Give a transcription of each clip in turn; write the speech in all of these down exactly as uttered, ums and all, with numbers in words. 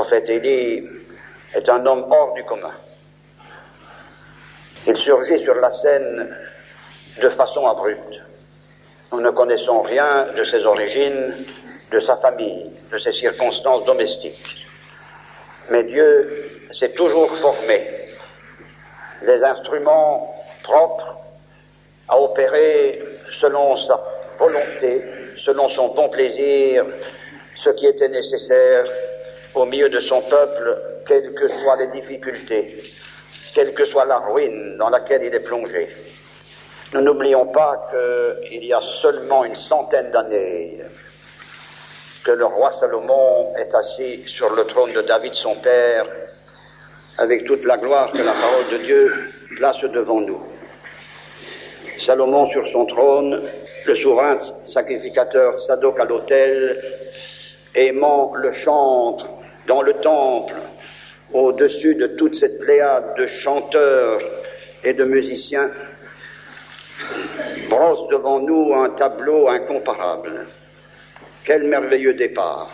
prophète Élie est un homme hors du commun. Il surgit sur la scène de façon abrupte. Nous ne connaissons rien de ses origines, de sa famille, de ses circonstances domestiques. Mais Dieu s'est toujours formé les instruments propres à opérer selon sa volonté, selon son bon plaisir, ce qui était nécessaire au milieu de son peuple, quelles que soient les difficultés, quelle que soit la ruine dans laquelle il est plongé. Nous n'oublions pas qu'il y a seulement une centaine d'années que le roi Salomon est assis sur le trône de David son père, avec toute la gloire que la parole de Dieu place devant nous. Salomon sur son trône, le souverain sacrificateur Sadoc à l'autel, aimant le chantre dans le temple, au-dessus de toute cette pléiade de chanteurs et de musiciens, brosse devant nous un tableau incomparable. Quel merveilleux départ!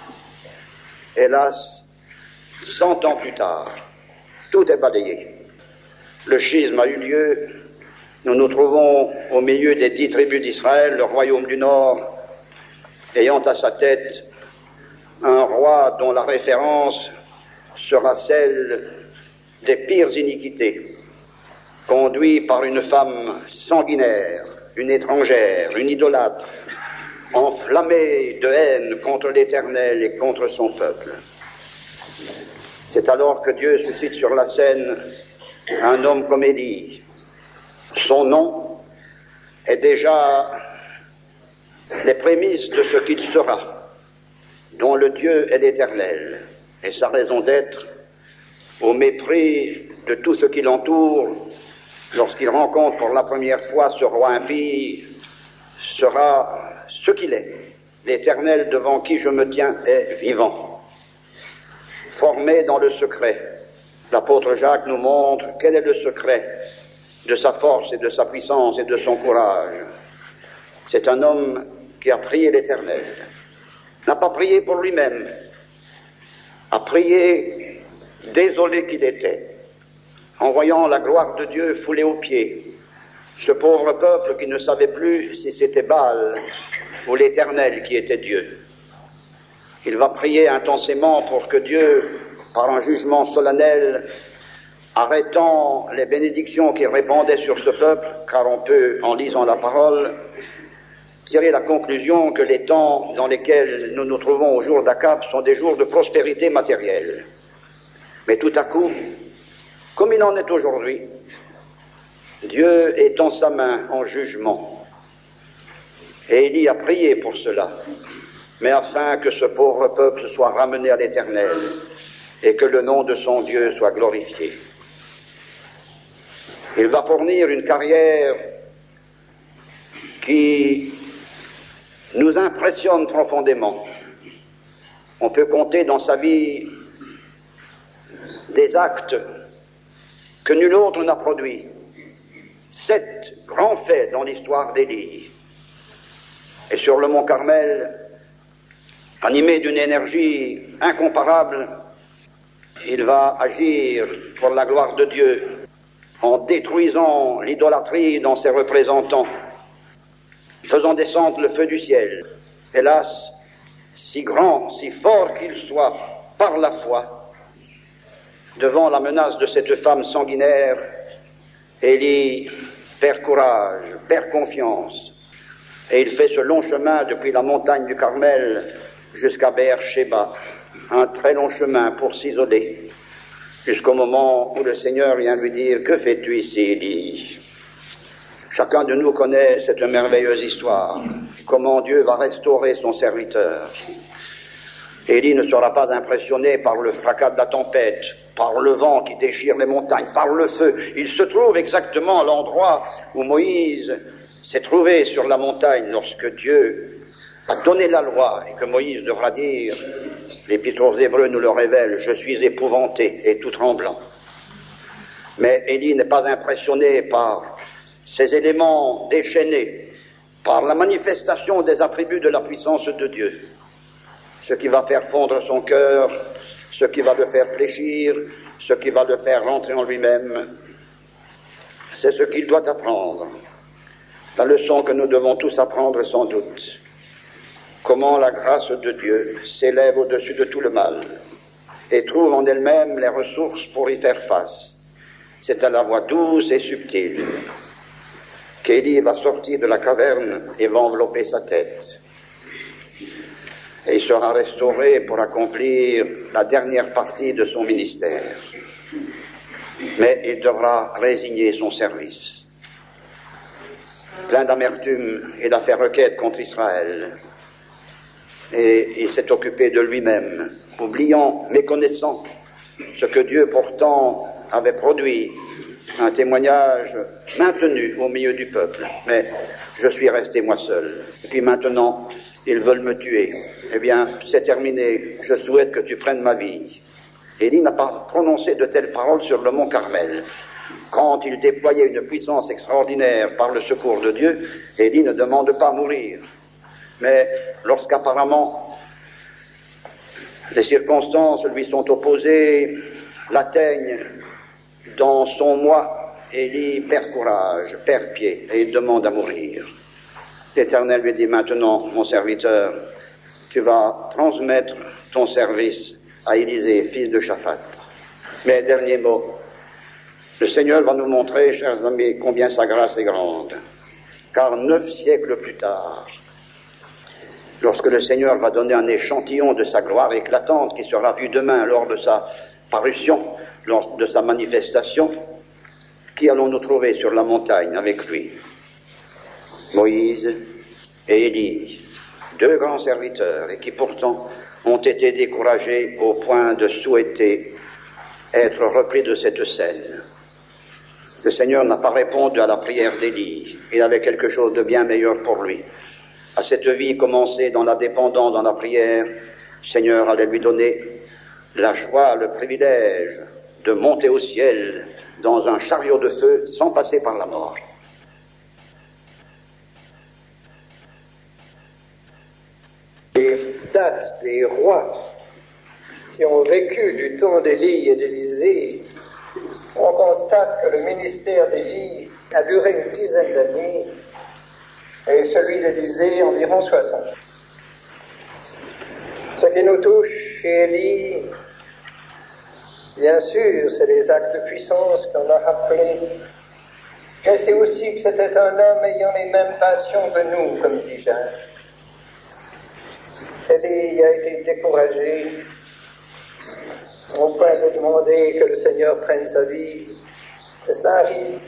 Hélas, cent ans plus tard, tout est balayé. Le schisme a eu lieu. Nous nous trouvons au milieu des dix tribus d'Israël, le royaume du Nord, ayant à sa tête un roi dont la référence sera celle des pires iniquités, conduit par une femme sanguinaire, une étrangère, une idolâtre, enflammée de haine contre l'Éternel et contre son peuple. C'est alors que Dieu suscite sur la scène un homme comme Élie. Son nom est déjà les prémices de ce qu'il sera, dont le Dieu est l'Éternel, et sa raison d'être, au mépris de tout ce qui l'entoure, lorsqu'il rencontre pour la première fois ce roi impie, sera ce qu'il est. L'Éternel devant qui je me tiens est vivant. Formé dans le secret, l'apôtre Jacques nous montre quel est le secret de sa force et de sa puissance et de son courage. C'est un homme qui a prié l'Éternel, n'a pas prié pour lui-même, a prié désolé qu'il était, en voyant la gloire de Dieu foulée aux pieds, ce pauvre peuple qui ne savait plus si c'était Baal ou l'Éternel qui était Dieu. Il va prier intensément pour que Dieu, par un jugement solennel, arrêtant les bénédictions qu'il répandait sur ce peuple, car on peut, en lisant la parole, tirer la conclusion que les temps dans lesquels nous nous trouvons au jour d'Akab sont des jours de prospérité matérielle. Mais tout à coup, comme il en est aujourd'hui, Dieu étend sa main en jugement. Et Élie a prié pour cela, mais afin que ce pauvre peuple soit ramené à l'Éternel et que le nom de son Dieu soit glorifié. Il va fournir une carrière qui nous impressionne profondément. On peut compter dans sa vie des actes que nul autre n'a produits. Sept grands faits dans l'histoire d'Élie. Et sur le mont Carmel, animé d'une énergie incomparable, il va agir pour la gloire de Dieu en détruisant l'idolâtrie dans ses représentants, faisant descendre le feu du ciel. Hélas, si grand, si fort qu'il soit par la foi, devant la menace de cette femme sanguinaire, Élie perd courage, perd confiance, et il fait ce long chemin depuis la montagne du Carmel jusqu'à Beer-Sheba, un très long chemin pour s'isoler, jusqu'au moment où le Seigneur vient lui dire « Que fais-tu ici, Élie ?» Chacun de nous connaît cette merveilleuse histoire, comment Dieu va restaurer son serviteur. Élie ne sera pas impressionné par le fracas de la tempête, par le vent qui déchire les montagnes, par le feu. Il se trouve exactement à l'endroit où Moïse s'est trouvé sur la montagne lorsque Dieu a donné la loi et que Moïse devra dire, l'Épître aux Hébreux nous le révèle, « Je suis épouvanté et tout tremblant ». Mais Élie n'est pas impressionné par ces éléments déchaînés, par la manifestation des attributs de la puissance de Dieu. Ce qui va faire fondre son cœur, ce qui va le faire fléchir, ce qui va le faire rentrer en lui-même. C'est ce qu'il doit apprendre. La leçon que nous devons tous apprendre sans doute. Comment la grâce de Dieu s'élève au-dessus de tout le mal et trouve en elle-même les ressources pour y faire face. C'est à la voix douce et subtile qu'Élie va sortir de la caverne et va envelopper sa tête. Et il sera restauré pour accomplir la dernière partie de son ministère. Mais il devra résigner son service. Plein d'amertume, il a fait requête contre Israël. Et il s'est occupé de lui-même, oubliant, méconnaissant ce que Dieu pourtant avait produit, un témoignage maintenu au milieu du peuple. Mais je suis resté moi seul. Et puis maintenant, ils veulent me tuer. Eh bien, c'est terminé. Je souhaite que tu prennes ma vie. Élie n'a pas prononcé de telles paroles sur le mont Carmel. Quand il déployait une puissance extraordinaire par le secours de Dieu, Élie ne demande pas à mourir. Mais lorsqu'apparemment les circonstances lui sont opposées, l'atteignent dans son moi, Élie perd courage, perd pied, et il demande à mourir. L'Éternel lui dit maintenant, mon serviteur, tu vas transmettre ton service à Élisée, fils de Shaphat. Mais dernier mot, le Seigneur va nous montrer, chers amis, combien sa grâce est grande. Car neuf siècles plus tard, lorsque le Seigneur va donner un échantillon de sa gloire éclatante qui sera vue demain lors de sa parution, lors de sa manifestation, qui allons-nous trouver sur la montagne avec lui? Moïse et Élie, deux grands serviteurs, et qui pourtant ont été découragés au point de souhaiter être repris de cette scène. Le Seigneur n'a pas répondu à la prière d'Élie. Il avait quelque chose de bien meilleur pour lui. À cette vie commencée dans la dépendance, dans la prière, le Seigneur allait lui donner la joie, le privilège de monter au ciel dans un chariot de feu sans passer par la mort. Les dates des rois qui ont vécu du temps d'Élie et d'Élisée, on constate que le ministère d'Élie a duré une dizaine d'années et celui d'Élisée environ soixante. Ce qui nous touche chez Élie, bien sûr, c'est les actes de puissance qu'on a rappelés, mais c'est aussi que c'était un homme ayant les mêmes passions que nous, comme dit Jean. Élie a été découragé au point de demander que le Seigneur prenne sa vie. Et cela arrive.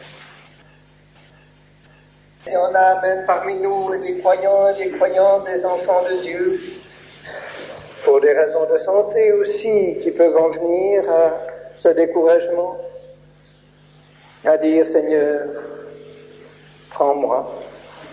Et on a même parmi nous des croyants, des croyantes, des enfants de Dieu, pour des raisons de santé aussi, qui peuvent en venir à ce découragement, à dire, Seigneur, prends-moi.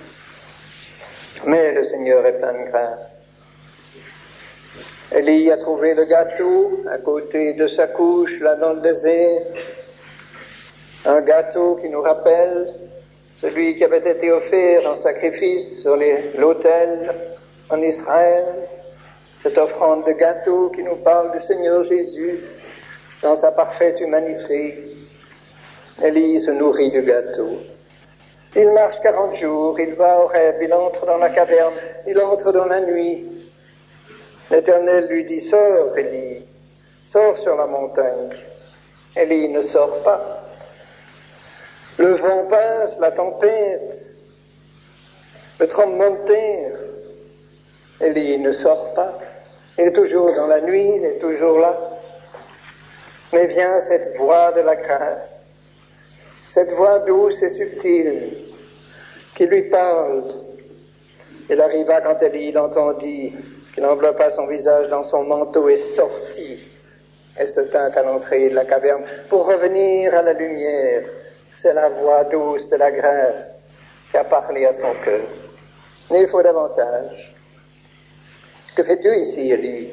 Mais le Seigneur est plein de grâce. Élie a trouvé le gâteau à côté de sa couche, là dans le désert. Un gâteau qui nous rappelle celui qui avait été offert en sacrifice sur les, l'autel en Israël. Cette offrande de gâteau qui nous parle du Seigneur Jésus dans sa parfaite humanité. Élie se nourrit du gâteau. Il marche quarante jours, il va au rêve, il entre dans la caverne, il entre dans la nuit. L'Éternel lui dit, sors, Élie, sors sur la montagne. Élie ne sort pas. Le vent passe, la tempête, le tremblement de terre. Élie ne sort pas. Il est toujours dans la nuit, il est toujours là. Mais vient cette voix de la grâce, cette voix douce et subtile qui lui parle. Il arriva quand Élie l'entendit, qu'il enveloppa son visage dans son manteau et sortit et se tint à l'entrée de la caverne pour revenir à la lumière. C'est la voix douce de la grâce qui a parlé à son cœur. Mais il faut davantage. Que fais-tu ici, Élie?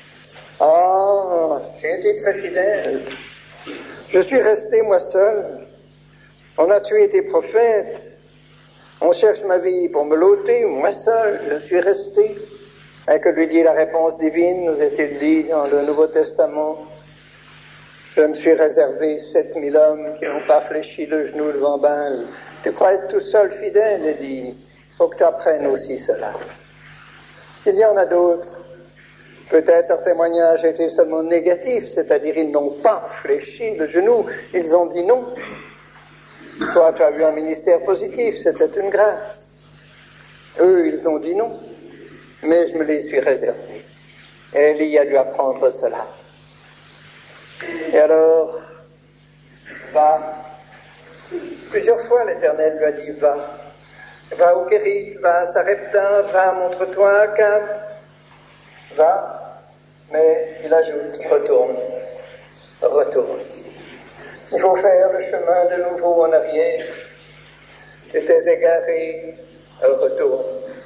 Ah, j'ai été très fidèle. Je suis resté moi seul. On a tué tes prophètes. On cherche ma vie pour me l'ôter, moi seul, je suis resté. Et que lui dit la réponse divine, nous est-il dit dans le Nouveau Testament, je me suis réservé sept mille hommes qui n'ont pas fléchi le genou devant Baal. Tu crois être tout seul fidèle, Élie? Il faut que tu apprennes aussi cela. Il y en a d'autres. Peut-être leur témoignage était seulement négatif, c'est-à-dire ils n'ont pas fléchi le genou, ils ont dit non. Toi, tu as eu un ministère positif, c'était une grâce. Eux, ils ont dit non, mais je me les suis réservés. Et Élie a dû apprendre cela. Et alors, va. Plusieurs fois, l'Éternel lui a dit, va. Va au Kérit, va à Sarepta, va, montre-toi à Cap. Va. Mais il ajoute, retourne, retourne. Il faut faire le chemin de nouveau en arrière. Tu t'es égaré, retourne.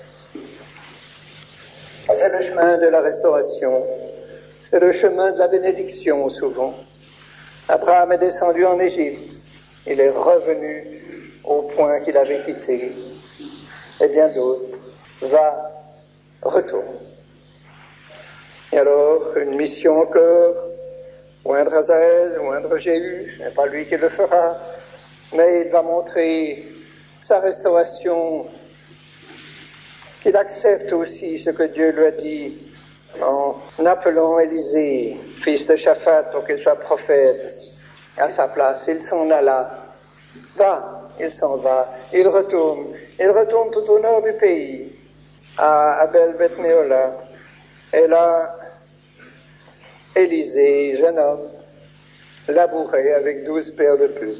C'est le chemin de la restauration. C'est le chemin de la bénédiction, souvent. Abraham est descendu en Égypte. Il est revenu au point qu'il avait quitté. Et bien d'autres. Va, retourne. Et alors, une mission encore, oindre Azaël, oindre Jéhu, ce n'est pas lui qui le fera, mais il va montrer sa restauration, qu'il accepte aussi ce que Dieu lui a dit en appelant Élisée, fils de Shaphat, pour qu'il soit prophète à sa place. Il s'en alla, va, il s'en va, il retourne, il retourne tout au nord du pays, à Abel-Beth-Méola, et là, Élisée, jeune homme, labourait avec douze paires de bœufs.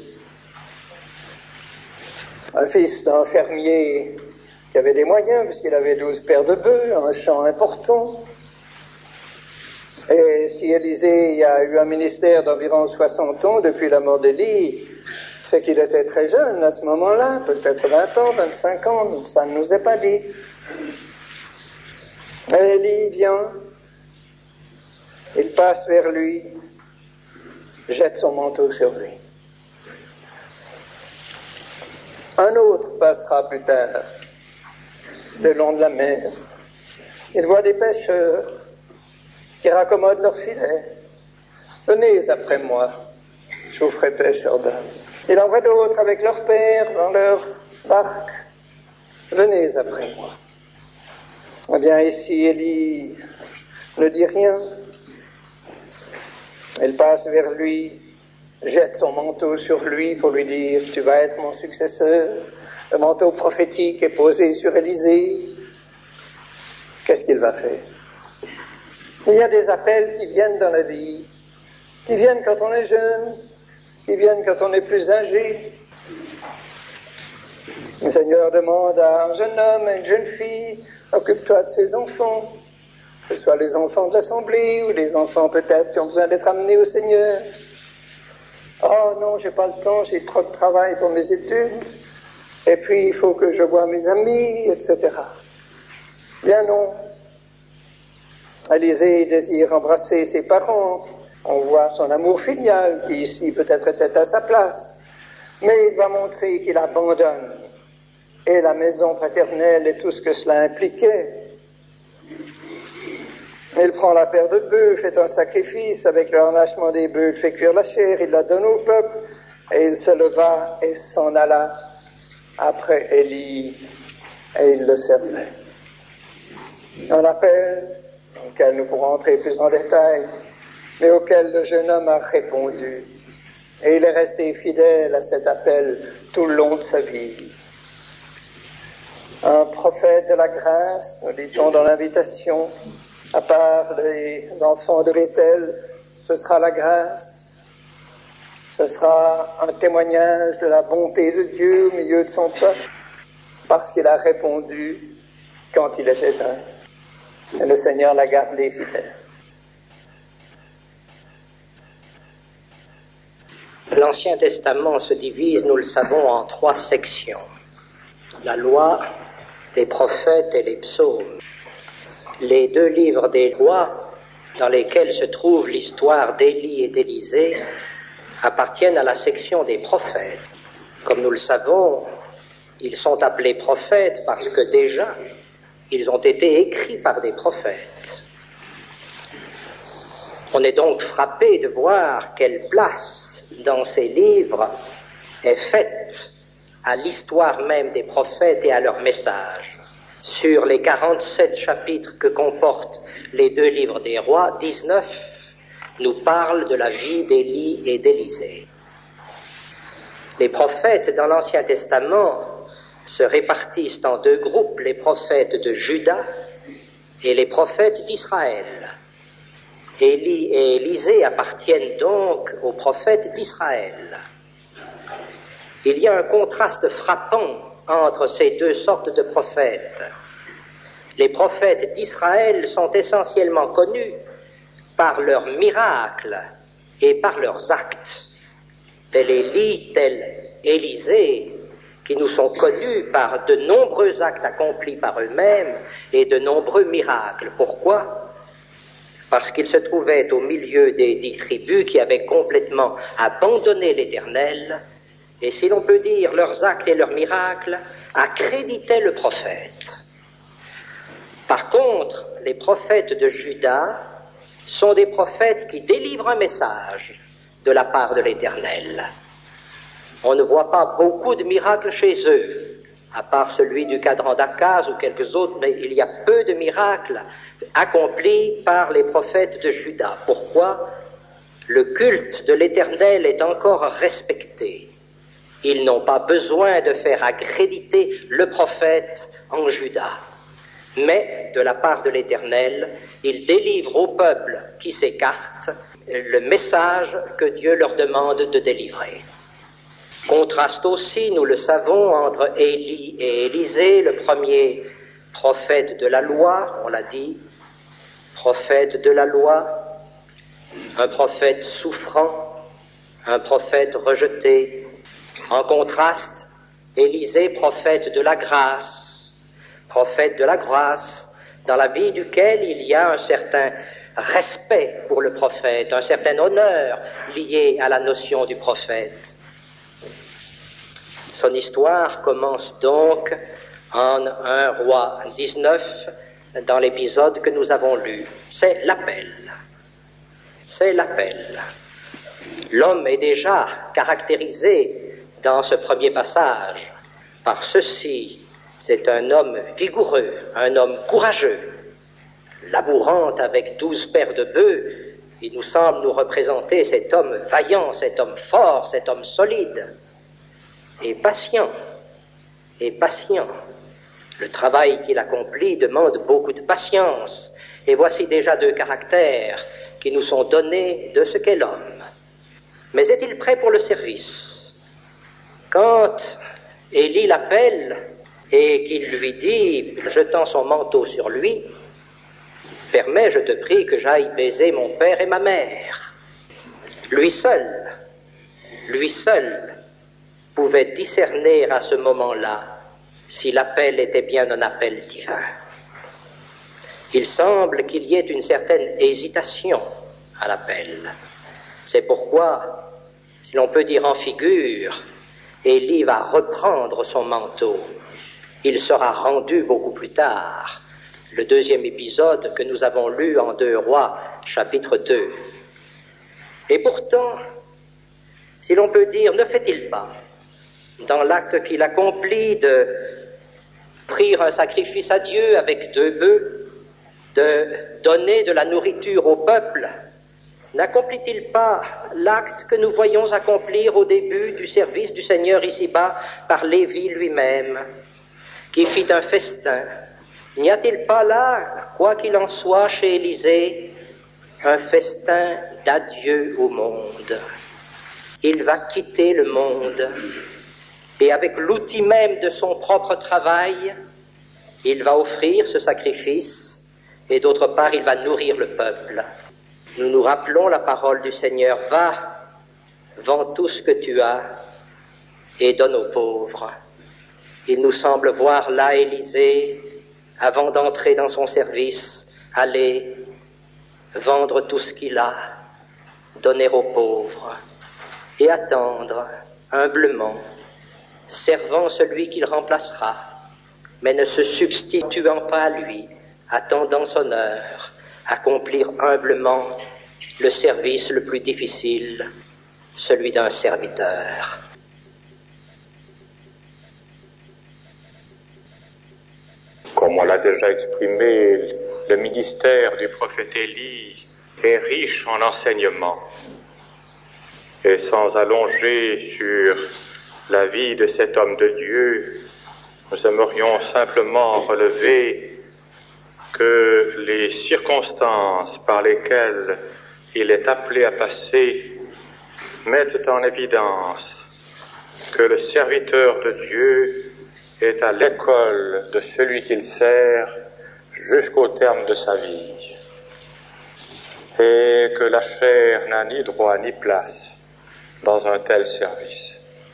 Un fils d'un fermier qui avait des moyens, puisqu'il avait douze paires de bœufs, un champ important. Et si Élisée a eu un ministère d'environ soixante ans depuis la mort d'Élie, c'est qu'il était très jeune à ce moment-là, peut-être vingt ans, vingt-cinq ans, ça ne nous est pas dit. Et Élie vient, il passe vers lui, jette son manteau sur lui. Un autre passera plus tard, le long de la mer. Il voit des pêcheurs qui raccommodent leurs filets. Venez après moi, je vous ferai pêcheurs d'hommes. Il en voit d'autres avec leur père dans leur barque. Venez après moi. Eh bien, ici, Élie ne dit rien. Elle passe vers lui, jette son manteau sur lui pour lui dire « Tu vas être mon successeur ». Le manteau prophétique est posé sur Élisée. Qu'est-ce qu'il va faire? Il y a des appels qui viennent dans la vie, qui viennent quand on est jeune, qui viennent quand on est plus âgé. Le Seigneur demande à un jeune homme, à une jeune fille, occupe-toi de ses enfants, que ce soit les enfants de l'Assemblée ou les enfants peut-être qui ont besoin d'être amenés au Seigneur. Oh non, j'ai pas le temps, j'ai trop de travail pour mes études, et puis il faut que je voie mes amis, et cetera. Bien non. Élisée désire embrasser ses parents. On voit son amour filial qui ici peut-être était à sa place. Mais il va montrer qu'il abandonne et la maison paternelle et tout ce que cela impliquait. Il prend la paire de bœufs, fait un sacrifice avec le harnachement des bœufs, il fait cuire la chair, il la donne au peuple et il se leva et s'en alla après Élie et il le servait. Un appel auquel nous pourrons entrer plus en détail, mais auquel le jeune homme a répondu. Et il est resté fidèle à cet appel tout le long de sa vie. Un prophète de la grâce, nous dit-on dans l'invitation, à part les enfants de Bethel, ce sera la grâce. Ce sera un témoignage de la bonté de Dieu au milieu de son peuple, parce qu'il a répondu quand il était jeune. Et le Seigneur l'a gardé fidèle. L'Ancien Testament se divise, nous le savons, en trois sections. La loi, les prophètes et les psaumes. Les deux livres des lois, dans lesquels se trouve l'histoire d'Élie et d'Élisée, appartiennent à la section des prophètes. Comme nous le savons, ils sont appelés prophètes parce que déjà, Ils ont été écrits par des prophètes. On est donc frappé de voir quelle place dans ces livres est faite à l'histoire même des prophètes et à leur message. Sur les quarante-sept chapitres que comportent les deux livres des rois, dix-neuf nous parlent de la vie d'Élie et d'Élisée. Les prophètes dans l'Ancien Testament se répartissent en deux groupes, les prophètes de Juda et les prophètes d'Israël. Élie et Élisée appartiennent donc aux prophètes d'Israël. Il y a un contraste frappant entre ces deux sortes de prophètes. Les prophètes d'Israël sont essentiellement connus par leurs miracles et par leurs actes. Tel Élie, tel Élisée, qui nous sont connus par de nombreux actes accomplis par eux-mêmes et de nombreux miracles. Pourquoi ? Parce qu'ils se trouvaient au milieu des dix tribus qui avaient complètement abandonné l'Éternel, et si l'on peut dire, leurs actes et leurs miracles accréditaient le prophète. Par contre, les prophètes de Juda sont des prophètes qui délivrent un message de la part de l'Éternel. On ne voit pas beaucoup de miracles chez eux, à part celui du cadran d'Akaz ou quelques autres, mais il y a peu de miracles accomplis par les prophètes de Juda. Pourquoi ? Le culte de l'Éternel est encore respecté. Ils n'ont pas besoin de faire accréditer le prophète en Juda. Mais, de la part de l'Éternel, ils délivrent au peuple qui s'écarte le message que Dieu leur demande de délivrer. Contraste aussi, nous le savons, entre Élie et Élisée, le premier prophète de la loi, on l'a dit, prophète de la loi, un prophète souffrant, un prophète rejeté. En contraste, Élisée, prophète de la grâce, prophète de la grâce, dans la vie duquel il y a un certain respect pour le prophète, un certain honneur lié à la notion du prophète. Son histoire commence donc en un roi dix-neuf, dans l'épisode que nous avons lu. C'est l'appel. C'est l'appel. L'homme est déjà caractérisé dans ce premier passage par ceci. C'est un homme vigoureux, un homme courageux, labourant avec douze paires de bœufs. Il nous semble nous représenter cet homme vaillant, cet homme fort, cet homme solide, et patient, et patient. Le travail qu'il accomplit demande beaucoup de patience, et voici déjà deux caractères qui nous sont donnés de ce qu'est l'homme. Mais est-il prêt pour le service ? Quand Élie l'appelle et qu'il lui dit, jetant son manteau sur lui, « Permets, je te prie, que j'aille baiser mon père et ma mère. » Lui seul, lui seul pouvait discerner à ce moment-là si l'appel était bien un appel divin. Il semble qu'il y ait une certaine hésitation à l'appel. C'est pourquoi, si l'on peut dire en figure, Élie va reprendre son manteau. Il sera rendu beaucoup plus tard. Le deuxième épisode que nous avons lu en deux Rois, chapitre deux. Et pourtant, si l'on peut dire, ne fait-il pas, dans l'acte qu'il accomplit de offrir un sacrifice à Dieu avec deux bœufs, de donner de la nourriture au peuple, n'accomplit-il pas l'acte que nous voyons accomplir au début du service du Seigneur ici-bas par Lévi lui-même, qui fit un festin? N'y a-t-il pas là, quoi qu'il en soit chez Élisée, un festin d'adieu au monde? Il va quitter le monde et avec l'outil même de son propre travail, il va offrir ce sacrifice et d'autre part, il va nourrir le peuple. Nous nous rappelons la parole du Seigneur, « Va, vends tout ce que tu as et donne aux pauvres. » Il nous semble voir là Élisée, avant d'entrer dans son service, aller vendre tout ce qu'il a, donner aux pauvres et attendre humblement, servant celui qu'il remplacera, mais ne se substituant pas à lui, attendant son heure, accomplir humblement le service le plus difficile, celui d'un serviteur. Comme on l'a déjà exprimé, le ministère du prophète Élie est riche en enseignements. Et sans allonger sur la vie de cet homme de Dieu, nous aimerions simplement relever que les circonstances par lesquelles il est appelé à passer mettent en évidence que le serviteur de Dieu est à l'école de celui qu'il sert jusqu'au terme de sa vie, et que la chair n'a ni droit ni place dans un tel service.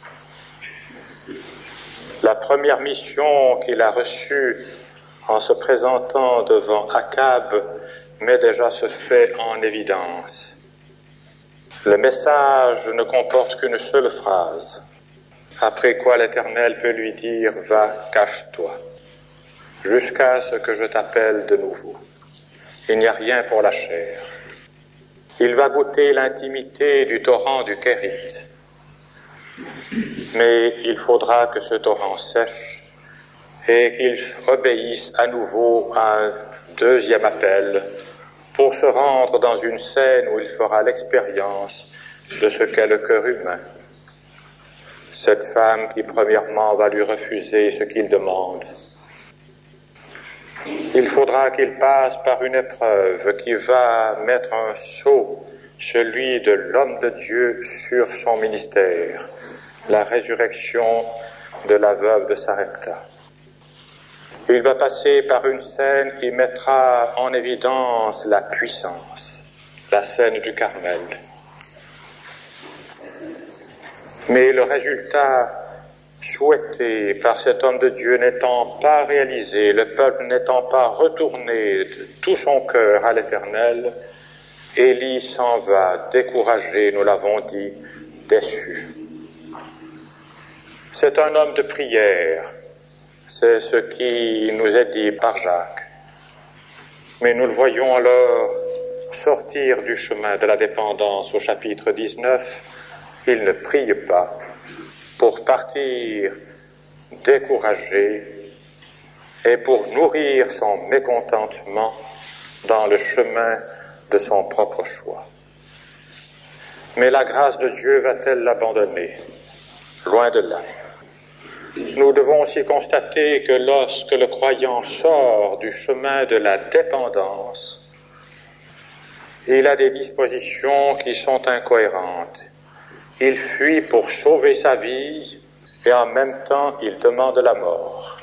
La première mission qu'il a reçue en se présentant devant Akab met déjà ce fait en évidence. Le message ne comporte qu'une seule phrase, après quoi l'Éternel peut lui dire « Va, cache-toi, jusqu'à ce que je t'appelle de nouveau ». Il n'y a rien pour la chair. Il va goûter l'intimité du torrent du Kérit. Mais il faudra que ce torrent sèche et qu'il obéisse à nouveau à un deuxième appel pour se rendre dans une scène où il fera l'expérience de ce qu'est le cœur humain. Cette femme qui premièrement va lui refuser ce qu'il demande. Il faudra qu'il passe par une épreuve qui va mettre un sceau, celui de l'homme de Dieu, sur son ministère, la résurrection de la veuve de Sarepta. Il va passer par une scène qui mettra en évidence la puissance, la scène du Carmel. Mais le résultat souhaité par cet homme de Dieu n'étant pas réalisé, le peuple n'étant pas retourné de tout son cœur à l'Éternel, Élie s'en va découragé, nous l'avons dit, déçu. C'est un homme de prière, c'est ce qui nous est dit par Jacques. Mais nous le voyons alors sortir du chemin de la dépendance au chapitre dix-neuf. Il ne prie pas pour partir découragé et pour nourrir son mécontentement dans le chemin de son propre choix. Mais la grâce de Dieu va-t-elle l'abandonner? Loin de là. Nous devons aussi constater que lorsque le croyant sort du chemin de la dépendance, il a des dispositions qui sont incohérentes. Il fuit pour sauver sa vie et en même temps il demande la mort.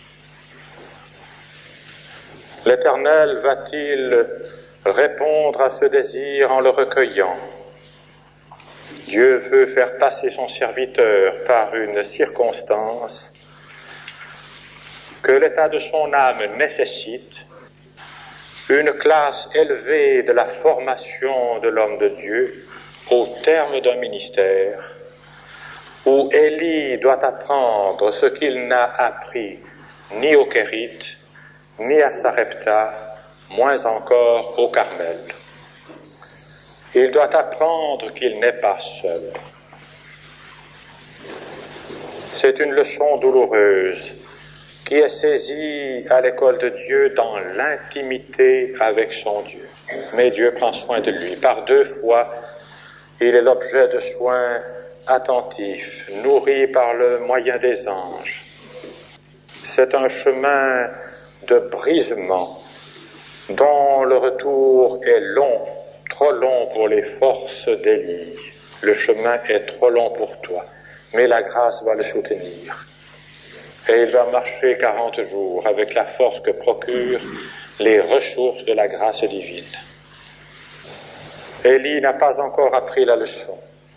L'Éternel va-t-il répondre à ce désir en le recueillant? Dieu veut faire passer son serviteur par une circonstance que l'état de son âme nécessite, une classe élevée de la formation de l'homme de Dieu au terme d'un ministère où Élie doit apprendre ce qu'il n'a appris ni au Kérit, ni à Sarepta, moins encore au Carmel. Il doit apprendre qu'il n'est pas seul. C'est une leçon douloureuse qui est saisie à l'école de Dieu dans l'intimité avec son Dieu. Mais Dieu prend soin de lui. Par deux fois, il est l'objet de soins attentifs, nourri par le moyen des anges. C'est un chemin de brisement dont le retour est long, trop long pour les forces d'Élie. Le chemin est trop long pour toi, mais la grâce va le soutenir. Et il va marcher quarante jours avec la force que procurent les ressources de la grâce divine. Élie n'a pas encore appris la leçon.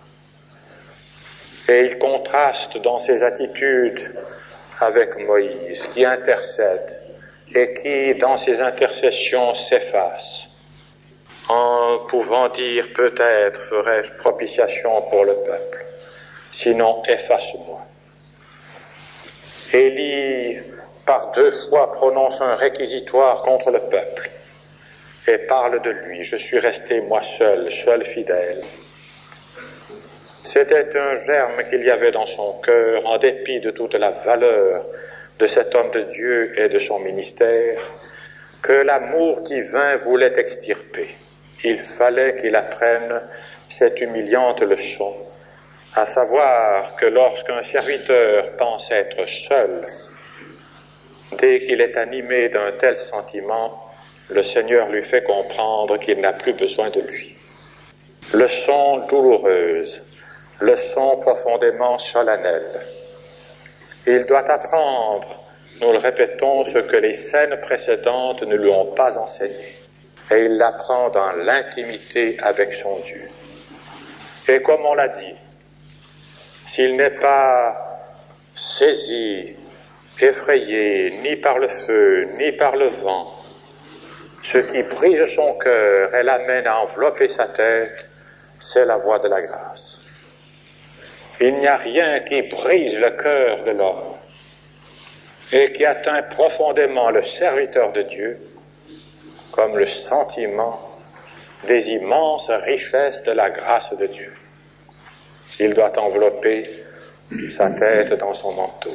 Et il contraste dans ses attitudes avec Moïse, qui intercède et qui, dans ses intercessions, s'efface, en pouvant dire peut-être ferai-je propitiation pour le peuple, sinon efface-moi. Élie par deux fois prononce un réquisitoire contre le peuple et parle de lui. Je suis resté moi seul, seul fidèle. C'était un germe qu'il y avait dans son cœur, en dépit de toute la valeur de cet homme de Dieu et de son ministère, que l'amour divin voulait extirper. Il fallait qu'il apprenne cette humiliante leçon, à savoir que lorsqu'un serviteur pense être seul, dès qu'il est animé d'un tel sentiment, le Seigneur lui fait comprendre qu'il n'a plus besoin de lui. Leçon douloureuse, leçon profondément solennelle. Il doit apprendre, nous le répétons, ce que les scènes précédentes ne lui ont pas enseigné. Et il l'apprend dans l'intimité avec son Dieu. Et comme on l'a dit, s'il n'est pas saisi, effrayé, ni par le feu, ni par le vent, ce qui brise son cœur et l'amène à envelopper sa tête, c'est la voie de la grâce. Il n'y a rien qui brise le cœur de l'homme et qui atteint profondément le serviteur de Dieu comme le sentiment des immenses richesses de la grâce de Dieu. Il doit envelopper sa tête dans son manteau.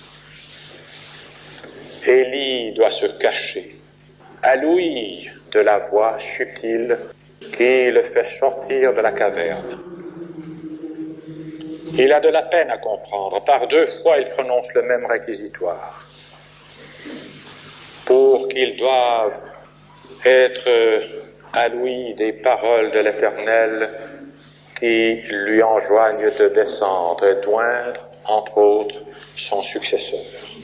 Élie doit se cacher à l'ouïe de la voix subtile qui le fait sortir de la caverne. Il a de la peine à comprendre. Par deux fois, il prononce le même réquisitoire pour qu'il doive être à l'ouïe des paroles de l'Éternel qui lui enjoignent de descendre et d'oindre, entre autres, son successeur.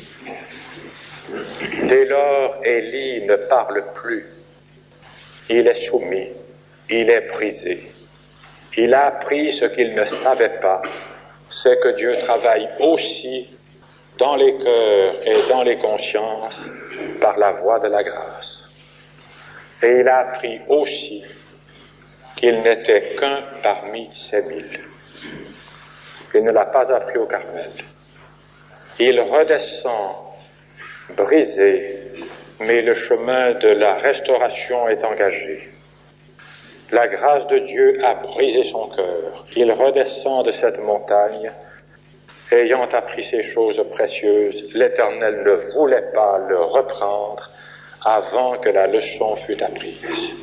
Dès lors, Élie ne parle plus. Il est soumis, il est brisé. Il a appris ce qu'il ne savait pas, c'est que Dieu travaille aussi dans les cœurs et dans les consciences par la voie de la grâce. Et il a appris aussi qu'il n'était qu'un parmi ces mille. Il ne l'a pas appris au Carmel. Il redescend brisé, mais le chemin de la restauration est engagé. La grâce de Dieu a brisé son cœur. Il redescend de cette montagne, ayant appris ces choses précieuses. L'Éternel ne voulait pas le reprendre avant que la leçon fût apprise.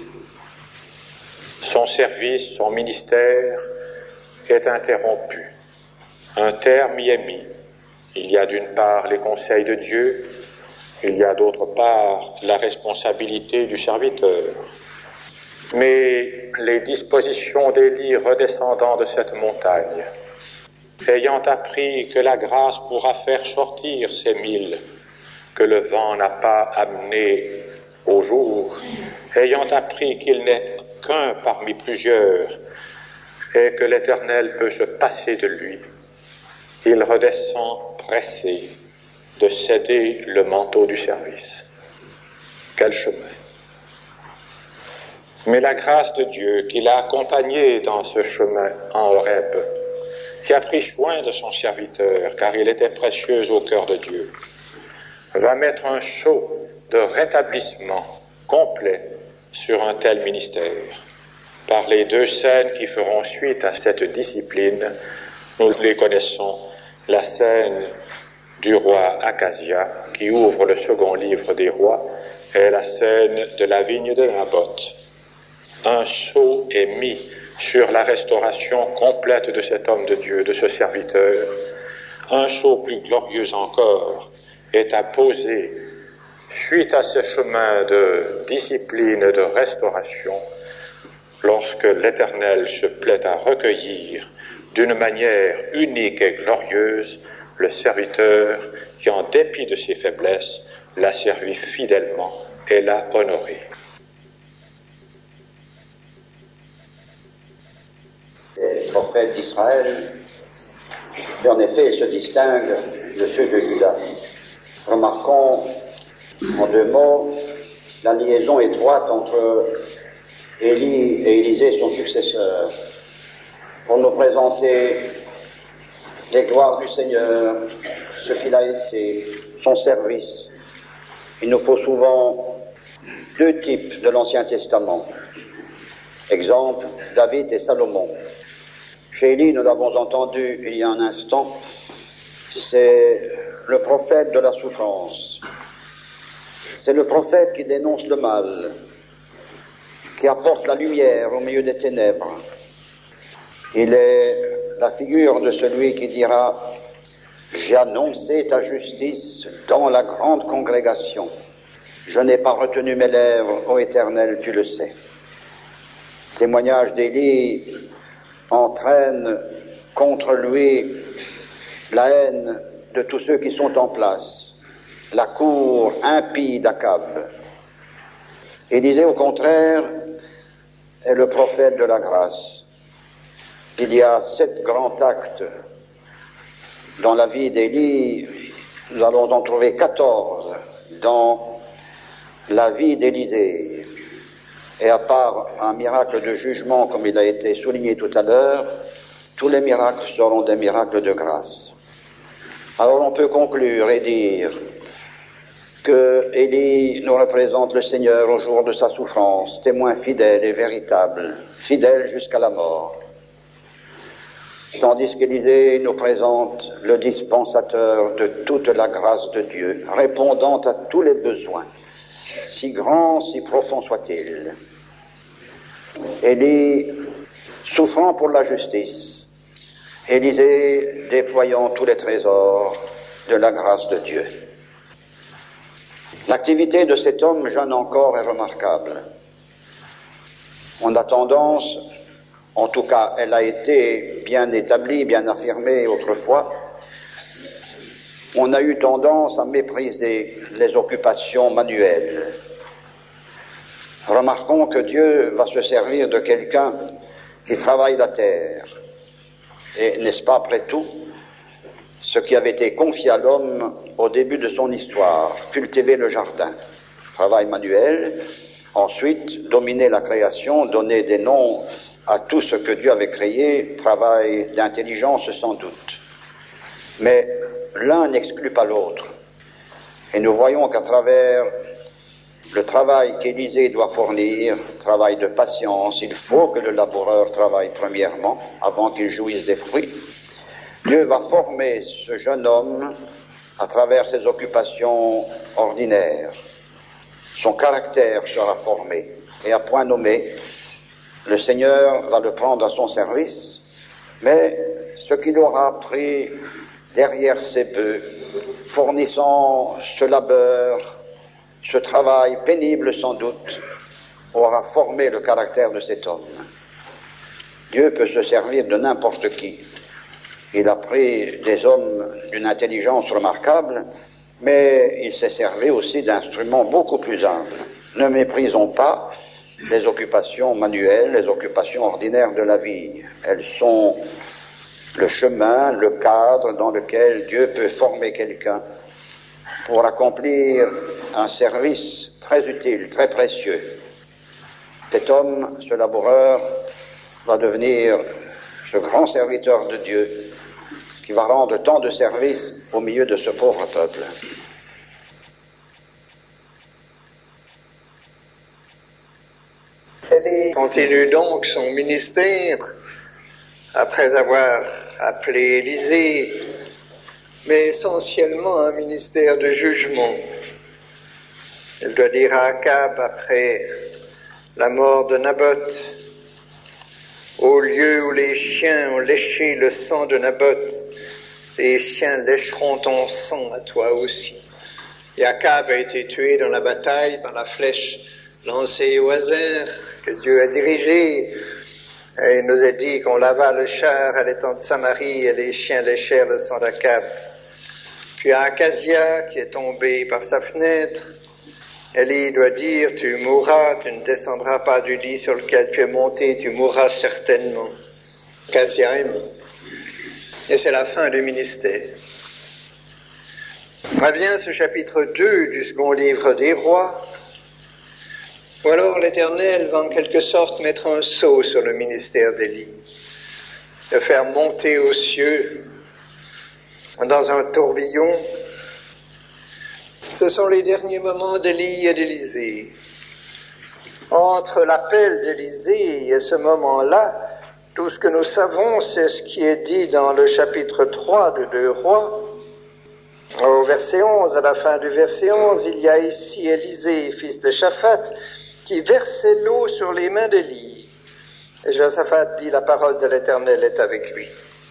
Son service, son ministère est interrompu. Un terme y est mis. Il y a d'une part les conseils de Dieu, il y a d'autre part la responsabilité du serviteur. Mais les dispositions d'Élie redescendant de cette montagne, ayant appris que la grâce pourra faire sortir ces mille que le vent n'a pas amenés au jour, ayant appris qu'il n'est qu'un parmi plusieurs et que l'Éternel peut se passer de lui, il redescend pressé de céder le manteau du service. Quel chemin! Mais la grâce de Dieu qui l'a accompagné dans ce chemin en Horeb, qui a pris soin de son serviteur, car il était précieux au cœur de Dieu, va mettre un sceau de rétablissement complet sur un tel ministère. Par les deux scènes qui feront suite à cette discipline, nous les connaissons, la scène du roi Acasia, qui ouvre le second livre des rois, et la scène de la vigne de Naboth. Un sceau est mis sur la restauration complète de cet homme de Dieu, de ce serviteur. Un sceau plus glorieux encore est à poser suite à ce chemin de discipline et de restauration, lorsque l'Éternel se plaît à recueillir d'une manière unique et glorieuse le serviteur qui, en dépit de ses faiblesses, l'a servi fidèlement et l'a honoré. Les prophètes d'Israël, en effet, se distinguent de ceux de Juda. Remarquons en deux mots la liaison étroite entre Élie et Élisée, son successeur, pour nous présenter les gloires du Seigneur, ce qu'il a été, son service, Il nous faut souvent deux types de l'Ancien Testament. Exemple, David et Salomon. Chez Élie, nous l'avons entendu il y a un instant, c'est le prophète de la souffrance. C'est le prophète qui dénonce le mal, qui apporte la lumière au milieu des ténèbres. Il est la figure de celui qui dira « J'ai annoncé ta justice dans la grande congrégation. Je n'ai pas retenu mes lèvres, ô Éternel, tu le sais. » Le témoignage d'Élie entraîne contre lui la haine de tous ceux qui sont en place, la cour impie d'Akab. Élisée, au contraire, est le prophète de la grâce. Il y a sept grands actes dans la vie d'Élie, nous allons en trouver quatorze dans la vie d'Élisée. Et à part un miracle de jugement, comme il a été souligné tout à l'heure, tous les miracles seront des miracles de grâce. Alors on peut conclure et dire que Élie nous représente le Seigneur au jour de sa souffrance, témoin fidèle et véritable, fidèle jusqu'à la mort. Tandis qu'Élisée nous présente le dispensateur de toute la grâce de Dieu, répondant à tous les besoins, si grands, si profonds soient-ils. Élie souffrant pour la justice, Élisée déployant tous les trésors de la grâce de Dieu. L'activité de cet homme jeune encore est remarquable. On a tendance, en tout cas elle a été bien établie, bien affirmée autrefois, on a eu tendance à mépriser les occupations manuelles. Remarquons que Dieu va se servir de quelqu'un qui travaille la terre. Et n'est-ce pas après tout ce qui avait été confié à l'homme au début de son histoire, cultiver le jardin, travail manuel, ensuite dominer la création, donner des noms à tout ce que Dieu avait créé, travail d'intelligence sans doute. Mais l'un n'exclut pas l'autre. Et nous voyons qu'à travers le travail qu'Élisée doit fournir, travail de patience, il faut que le laboureur travaille premièrement, avant qu'il jouisse des fruits. Dieu va former ce jeune homme à travers ses occupations ordinaires. Son caractère sera formé. Et à point nommé, le Seigneur va le prendre à son service, mais ce qu'il aura appris derrière ses bœufs, fournissant ce labeur, ce travail pénible sans doute, aura formé le caractère de cet homme. Dieu peut se servir de n'importe qui. Il a pris des hommes d'une intelligence remarquable, mais il s'est servi aussi d'instruments beaucoup plus humbles. Ne méprisons pas les occupations manuelles, les occupations ordinaires de la vie. Elles sont le chemin, le cadre dans lequel Dieu peut former quelqu'un pour accomplir un service très utile, très précieux. Cet homme, ce laboureur, va devenir ce grand serviteur de Dieu qui va rendre tant de services au milieu de ce pauvre peuple. Élie continue donc son ministère après avoir appelé Élisée, mais essentiellement un ministère de jugement. Elle doit dire à Akab, après la mort de Naboth, au lieu où les chiens ont léché le sang de Naboth, les chiens lécheront ton sang à toi aussi. Et Akab a été tué dans la bataille par la flèche lancée au hasard que Dieu a dirigée. Et il nous a dit qu'on lava le char à l'étang de Samarie et les chiens léchèrent le sang d'Akab. Puis à Acasia qui est tombé par sa fenêtre, Élie doit dire, tu mourras, tu ne descendras pas du lit sur lequel tu es monté, tu mourras certainement. Acasia est mort. Et c'est la fin du ministère. Revient ce chapitre deux du second livre des rois, où alors l'Éternel va en quelque sorte mettre un sceau sur le ministère d'Élie, le faire monter aux cieux dans un tourbillon, Ce sont les derniers moments d'Élie et d'Élisée. Entre l'appel d'Élisée et ce moment-là, tout ce que nous savons, c'est ce qui est dit dans le chapitre trois de Deux Rois. Au verset onze, à la fin du verset onze, il y a ici Élisée, fils de Shaphat, qui versait l'eau sur les mains d'Élie. Et Josaphat dit, la parole de l'Éternel est avec lui.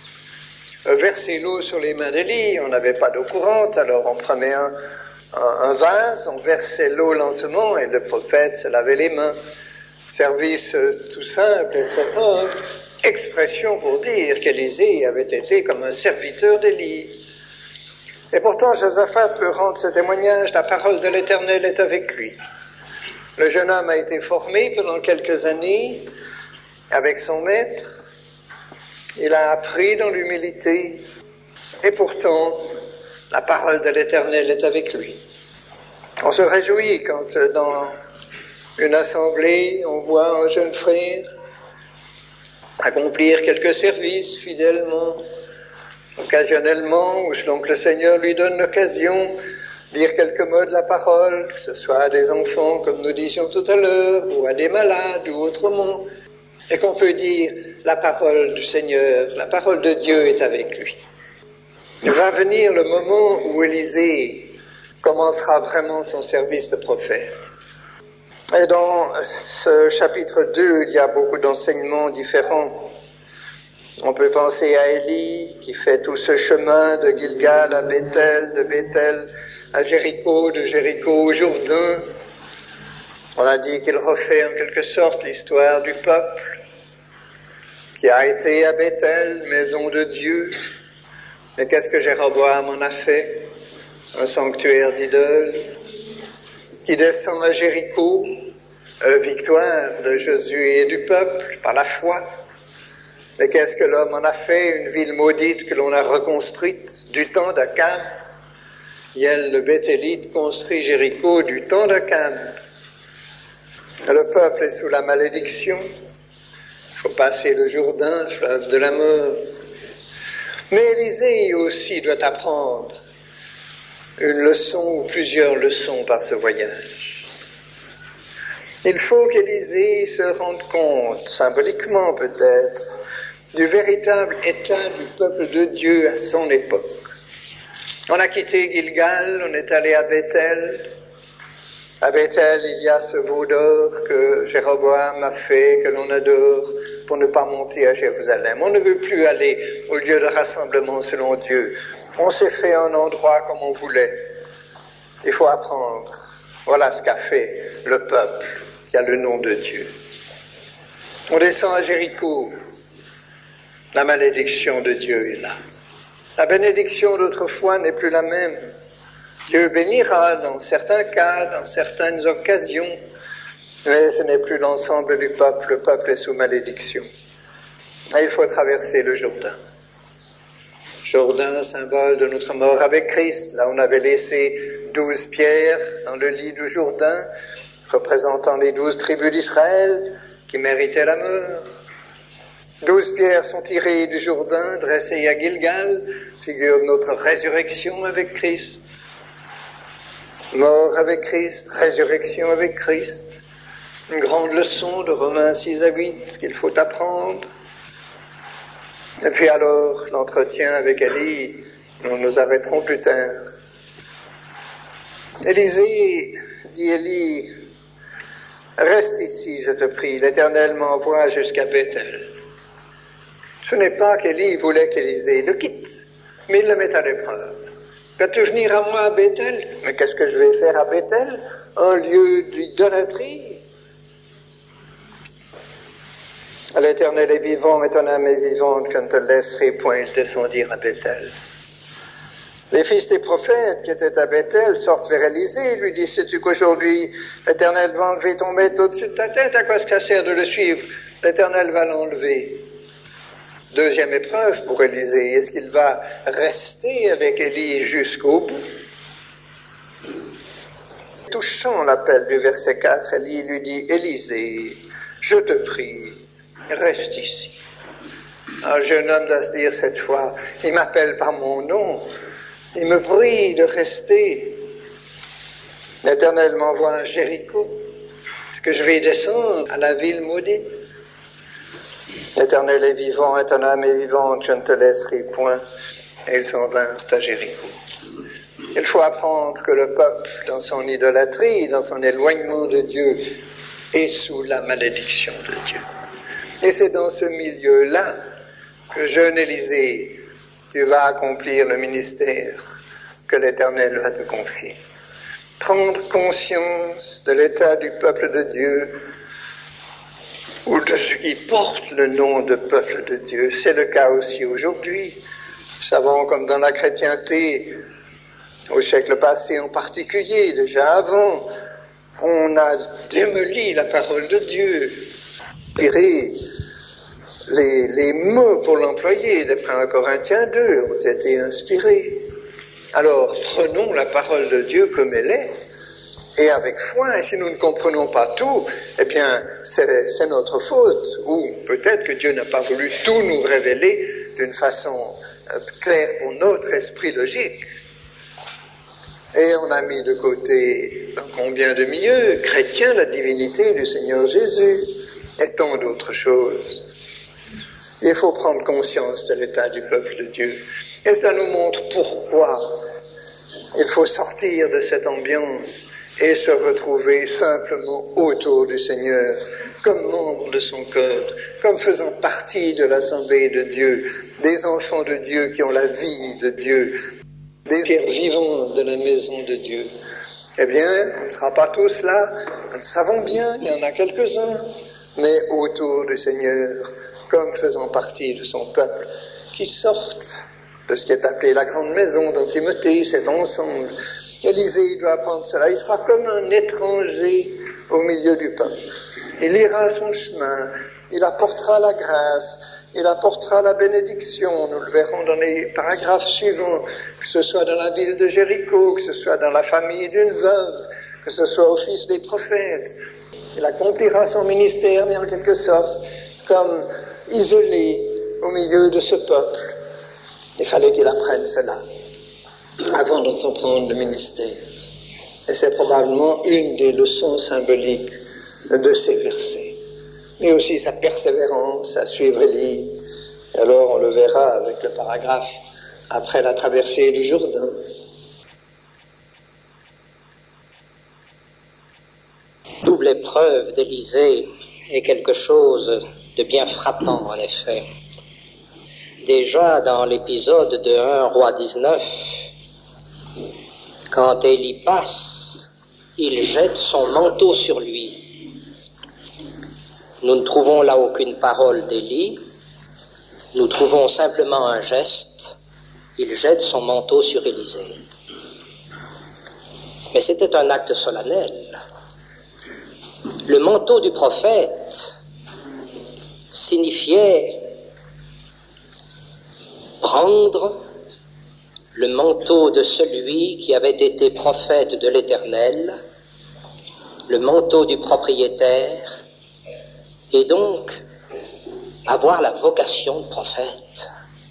Verser l'eau sur les mains d'Élie, on n'avait pas d'eau courante, alors on prenait un, un, un vase, on versait l'eau lentement et le prophète se lavait les mains. Service tout simple et très humble, expression pour dire qu'Élisée avait été comme un serviteur d'Élie. Et pourtant, Josaphat peut rendre ce témoignage, la parole de l'Éternel est avec lui. Le jeune homme a été formé pendant quelques années avec son maître. Il a appris dans l'humilité. Et pourtant, la parole de l'Éternel est avec lui. On se réjouit quand dans une assemblée, on voit un jeune frère accomplir quelques services fidèlement, occasionnellement, ou selon que le Seigneur lui donne l'occasion, dire quelques mots de la parole, que ce soit à des enfants, comme nous disions tout à l'heure, ou à des malades, ou autrement, et qu'on peut dire, la parole du Seigneur, la parole de Dieu est avec lui. Il va venir le moment où Élisée commencera vraiment son service de prophète. Et dans ce chapitre deux, il y a beaucoup d'enseignements différents. On peut penser à Élie, qui fait tout ce chemin de Gilgal à Bethel, de Bethel à Jéricho, de Jéricho au Jourdain. On a dit qu'il refait en quelque sorte l'histoire du peuple qui a été à Bethel, maison de Dieu. Et qu'est-ce que Jéroboam en a fait? Un sanctuaire d'idoles. Qui descend à Jéricho, euh, victoire de Josué et du peuple par la foi. Mais qu'est-ce que l'homme en a fait? Une ville maudite que l'on a reconstruite du temps d'Akab. Yel le Béthélite construit Jéricho du temps d'Akab. Le peuple est sous la malédiction. Il faut passer le Jourdain, fleuve de la mort. Mais Élisée aussi doit apprendre une leçon ou plusieurs leçons par ce voyage. Il faut qu'Élisée se rende compte, symboliquement peut-être, du véritable état du peuple de Dieu à son époque. On a quitté Gilgal, on est allé à Bethel. À Bethel, il y a ce veau d'or que Jéroboam a fait, que l'on adore, pour ne pas monter à Jérusalem. On ne veut plus aller au lieu de rassemblement selon Dieu. On s'est fait un endroit comme on voulait. Il faut apprendre. Voilà ce qu'a fait le peuple qui a le nom de Dieu. On descend à Jéricho. La malédiction de Dieu est là. La bénédiction d'autrefois n'est plus la même. Dieu bénira dans certains cas, dans certaines occasions, mais ce n'est plus l'ensemble du peuple. Le peuple est sous malédiction. Et il faut traverser le Jourdain. Jourdain, symbole de notre mort avec Christ. Là, on avait laissé douze pierres dans le lit du Jourdain, représentant les douze tribus d'Israël qui méritaient la mort. Douze pierres sont tirées du Jourdain, dressées à Gilgal, figure de notre résurrection avec Christ. Mort avec Christ, résurrection avec Christ. Une grande leçon de Romains six à huit qu'il faut apprendre. Et puis alors, l'entretien avec Élie, nous nous arrêterons plus tard. Élisée, dit Élie, reste ici, je te prie, l'Éternel m'envoie jusqu'à Bethel. Ce n'est pas qu'Élie voulait qu'Élisée le quitte, mais il le met à l'épreuve. Vas-tu venir à moi à Bethel? Mais qu'est-ce que je vais faire à Bethel? Un lieu d'idolâtrie? L'Éternel est vivant et ton âme est vivante, je ne te laisserai point descendir à Bethel. Les fils des prophètes qui étaient à Bethel sortent vers Élisée et lui disent, sais-tu qu'aujourd'hui l'Éternel va enlever ton maître au-dessus de ta tête? À quoi ça sert de le suivre? L'Éternel va l'enlever. Deuxième épreuve pour Élisée, est-ce qu'il va rester avec Élie jusqu'au bout? Touchant l'appel du verset quatre, Élie lui dit, Élisée, je te prie, reste ici. Un jeune homme doit se dire cette fois, il m'appelle par mon nom, il me prie de rester. L'Éternel m'envoie à Jéricho. Est-ce que je vais descendre à la ville maudite? L'Éternel est vivant et ton âme est vivante, je ne te laisserai point. Et ils s'en vinrent à Jéricho. Il faut apprendre que le peuple, dans son idolâtrie, dans son éloignement de Dieu, est sous la malédiction de Dieu. Et c'est dans ce milieu-là que, jeune Élisée, tu vas accomplir le ministère que l'Éternel va te confier. Prendre conscience de l'état du peuple de Dieu ou de ce qui porte le nom de peuple de Dieu. C'est le cas aussi aujourd'hui. Nous savons, comme dans la chrétienté, au siècle passé en particulier, déjà avant, on a démoli la parole de Dieu, tiré les, les mots pour l'employer de premier Corinthiens deux ont été inspirés. Alors, prenons la parole de Dieu comme elle est, et avec foi, et si nous ne comprenons pas tout, eh bien, c'est, c'est notre faute, ou peut-être que Dieu n'a pas voulu tout nous révéler d'une façon euh, claire pour notre esprit logique. Et on a mis de côté, dans combien de milieux chrétiens, la divinité du Seigneur Jésus, et tant d'autres choses. Il faut prendre conscience de l'état du peuple de Dieu. Et cela nous montre pourquoi il faut sortir de cette ambiance et se retrouver simplement autour du Seigneur, comme membre de son cœur, comme faisant partie de l'assemblée de Dieu, des enfants de Dieu qui ont la vie de Dieu, des pierres vivantes de la maison de Dieu. Eh bien, on ne sera pas tous là, nous le savons bien, il y en a quelques-uns, mais autour du Seigneur, comme faisant partie de son peuple, qui sortent de ce qui est appelé la grande maison dans Timothée, cet ensemble. Élisée doit apprendre cela. Il sera comme un étranger au milieu du peuple. Il ira son chemin, il apportera la grâce, il apportera la bénédiction. Nous le verrons dans les paragraphes suivants, que ce soit dans la ville de Jéricho, que ce soit dans la famille d'une veuve, que ce soit au fils des prophètes. Il accomplira son ministère, mais en quelque sorte, comme isolé au milieu de ce peuple. Il fallait qu'il apprenne cela avant d'entreprendre le ministère. Et c'est probablement une des leçons symboliques de ces versets. Mais aussi sa persévérance à suivre Élie. Et alors on le verra avec le paragraphe après la traversée du Jourdain. Double épreuve d'Élisée est quelque chose de bien frappant en effet. Déjà dans l'épisode de premier Roi dix-neuf, quand Élie passe, il jette son manteau sur lui. Nous ne trouvons là aucune parole d'Élie, nous trouvons simplement un geste, il jette son manteau sur Élisée. Mais c'était un acte solennel. Le manteau du prophète signifiait prendre le manteau de celui qui avait été prophète de l'Éternel, le manteau du propriétaire, et donc avoir la vocation de prophète.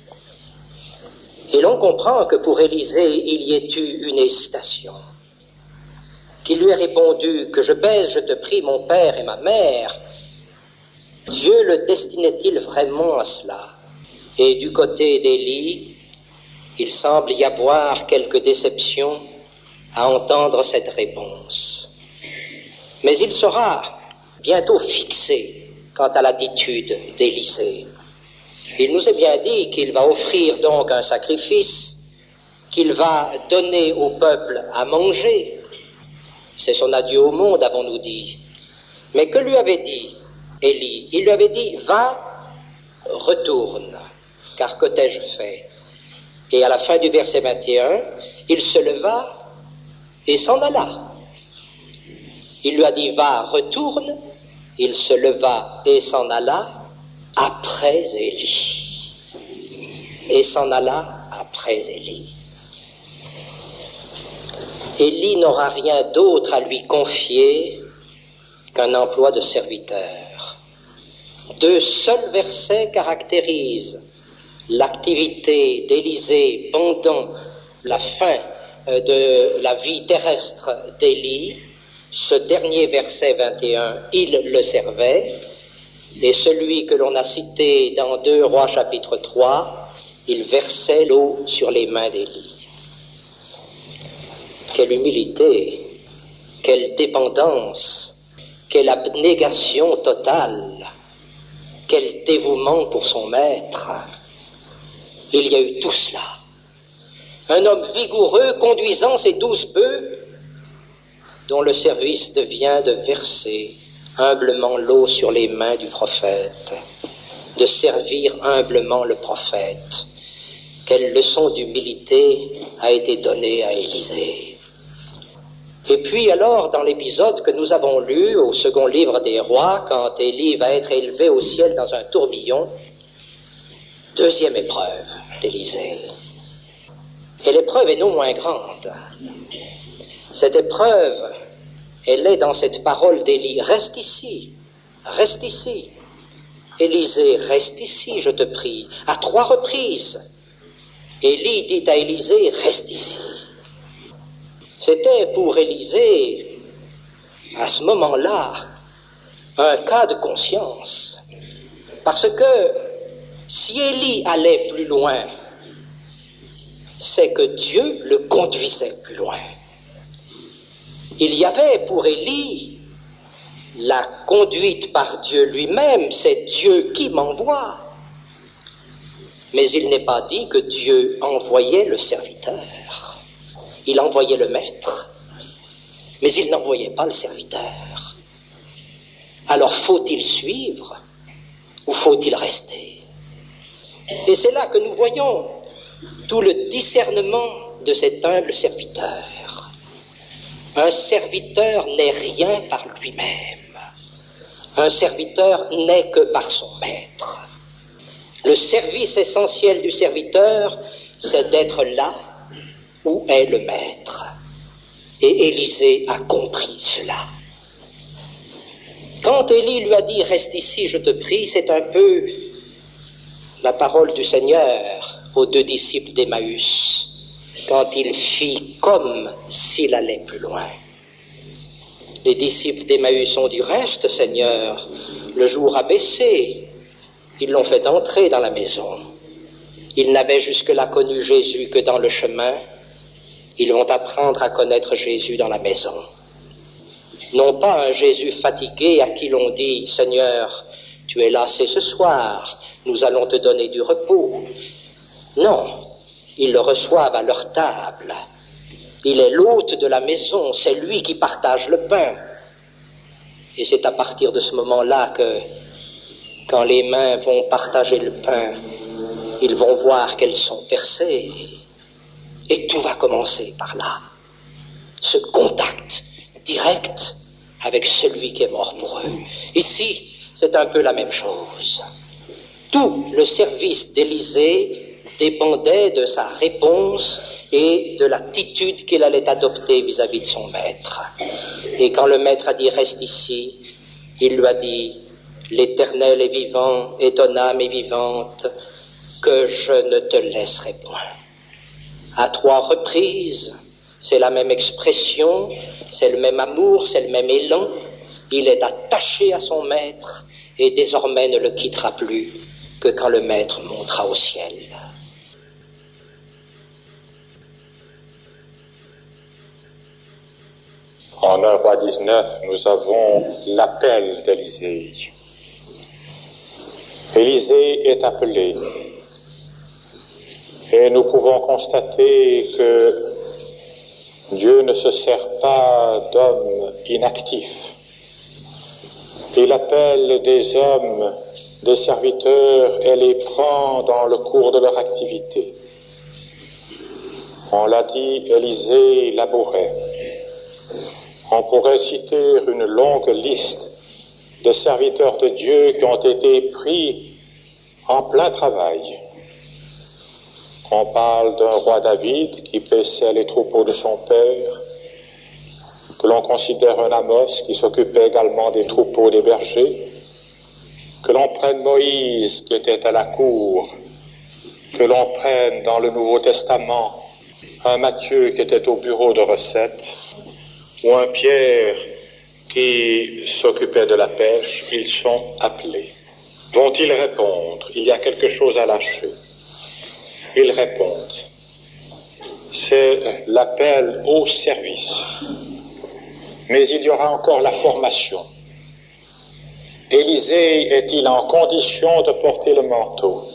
Et l'on comprend que pour Élisée, il y ait eu une hésitation, qu'il lui ait répondu que je baise, je te prie, mon père et ma mère. Dieu le destinait-il vraiment à cela? Et du côté d'Élie, il semble y avoir quelque déception à entendre cette réponse. Mais il sera bientôt fixé quant à l'attitude d'Élisée. Il nous est bien dit qu'il va offrir donc un sacrifice, qu'il va donner au peuple à manger. C'est son adieu au monde, avons-nous dit. Mais que lui avait dit Élie? Il lui avait dit, va, retourne, car que t'ai-je fait? Et à la fin du verset vingt et un, il se leva et s'en alla. Il lui a dit, va, retourne, il se leva et s'en alla après Élie. Et s'en alla après Élie. Élie n'aura rien d'autre à lui confier qu'un emploi de serviteur. Deux seuls versets caractérisent l'activité d'Élisée pendant la fin de la vie terrestre d'Élie, ce dernier verset vingt et un, il le servait, et celui que l'on a cité dans deux Rois chapitre trois, il versait l'eau sur les mains d'Élie. Quelle humilité, quelle dépendance, quelle abnégation totale, quel dévouement pour son maître. Il y a eu tout cela. Un homme vigoureux conduisant ses douze bœufs, dont le service devient de verser humblement l'eau sur les mains du prophète, de servir humblement le prophète. Quelle leçon d'humilité a été donnée à Élisée. Et puis alors, dans l'épisode que nous avons lu au second livre des rois, quand Élie va être élevé au ciel dans un tourbillon, deuxième épreuve d'Élisée. Et l'épreuve est non moins grande. Cette épreuve, elle est dans cette parole d'Élie. Reste ici, reste ici. Élisée, reste ici, je te prie, à trois reprises. Élie dit à Élisée, reste ici. C'était pour Élisée, à ce moment-là, un cas de conscience. Parce que si Élie allait plus loin, c'est que Dieu le conduisait plus loin. Il y avait pour Élie la conduite par Dieu lui-même, c'est Dieu qui m'envoie. Mais il n'est pas dit que Dieu envoyait le serviteur. Il envoyait le maître, mais il n'envoyait pas le serviteur. Alors faut-il suivre ou faut-il rester? Et c'est là que nous voyons tout le discernement de cet humble serviteur. Un serviteur n'est rien par lui-même. Un serviteur n'est que par son maître. Le service essentiel du serviteur, c'est d'être là où est le maître. Et Élisée a compris cela. Quand Élie lui a dit « Reste ici, je te prie », c'est un peu la parole du Seigneur aux deux disciples d'Emmaüs, quand il fit comme s'il allait plus loin. Les disciples d'Emmaüs ont dit « Reste, Seigneur, le jour a baissé ». Ils l'ont fait entrer dans la maison. Ils n'avaient jusque-là connu Jésus que dans le chemin. Ils vont apprendre à connaître Jésus dans la maison. Non pas un Jésus fatigué à qui l'on dit « Seigneur, tu es lassé ce soir, nous allons te donner du repos ». Non, ils le reçoivent à leur table. Il est l'hôte de la maison, c'est lui qui partage le pain. Et c'est à partir de ce moment-là que, quand les mains vont partager le pain, ils vont voir qu'elles sont percées. Et tout va commencer par là. Ce contact direct avec celui qui est mort pour eux. Ici, c'est un peu la même chose. Tout le service d'Élisée dépendait de sa réponse et de l'attitude qu'il allait adopter vis-à-vis de son maître. Et quand le maître a dit « Reste ici », il lui a dit « L'Éternel est vivant et ton âme est vivante, que je ne te laisserai point ». À trois reprises, c'est la même expression, c'est le même amour, c'est le même élan. Il est attaché à son maître et désormais ne le quittera plus que quand le maître montera au ciel. En un roi dix-neuf, nous avons l'appel d'Élisée. Élisée est appelé. Et nous pouvons constater que Dieu ne se sert pas d'hommes inactifs. Il appelle des hommes, des serviteurs, et les prend dans le cours de leur activité. On l'a dit, Élisée labourait. On pourrait citer une longue liste de serviteurs de Dieu qui ont été pris en plein travail. On parle d'un roi David qui paissait les troupeaux de son père, que l'on considère un Amos qui s'occupait également des troupeaux des bergers, que l'on prenne Moïse qui était à la cour, que l'on prenne dans le Nouveau Testament un Matthieu qui était au bureau de recettes, ou un Pierre qui s'occupait de la pêche, ils sont appelés. Vont-ils répondre? Il y a quelque chose à lâcher. Ils répondent. C'est l'appel au service. Mais il y aura encore la formation. Élisée est-il en condition de porter le manteau?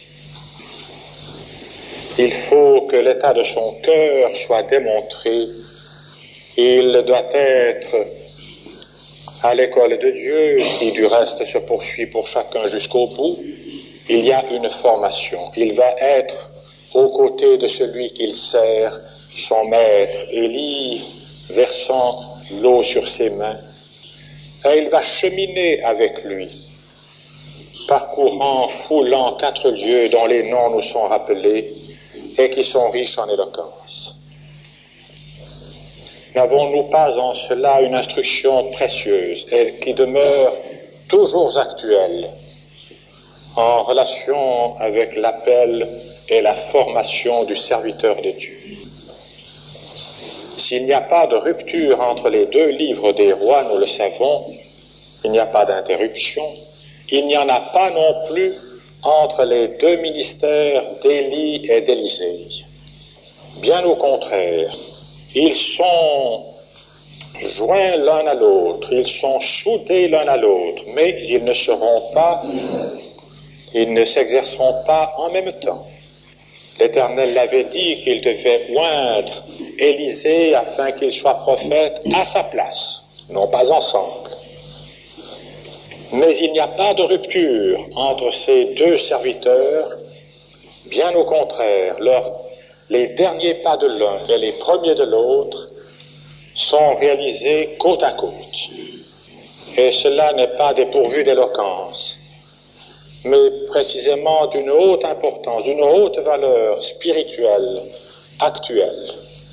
Il faut que l'état de son cœur soit démontré. Il doit être à l'école de Dieu, qui du reste se poursuit pour chacun jusqu'au bout. Il y a une formation. Il va être aux côtés de celui qu'il sert, son maître, Élie, versant l'eau sur ses mains. Et il va cheminer avec lui, parcourant, foulant quatre lieues dont les noms nous sont rappelés et qui sont riches en éloquence. N'avons-nous pas en cela une instruction précieuse et qui demeure toujours actuelle en relation avec l'appel et la formation du serviteur de Dieu? S'il n'y a pas de rupture entre les deux livres des rois, nous le savons, il n'y a pas d'interruption. Il n'y en a pas non plus entre les deux ministères d'Élie et d'Élisée. Bien au contraire, ils sont joints l'un à l'autre, ils sont soudés l'un à l'autre, mais ils ne seront pas, ils ne s'exerceront pas en même temps. L'Éternel l'avait dit qu'il devait oindre Élisée afin qu'il soit prophète à sa place, non pas ensemble. Mais il n'y a pas de rupture entre ces deux serviteurs, bien au contraire, leur, les derniers pas de l'un et les premiers de l'autre sont réalisés côte à côte. Et cela n'est pas dépourvu d'éloquence, mais précisément d'une haute importance, d'une haute valeur spirituelle, actuelle.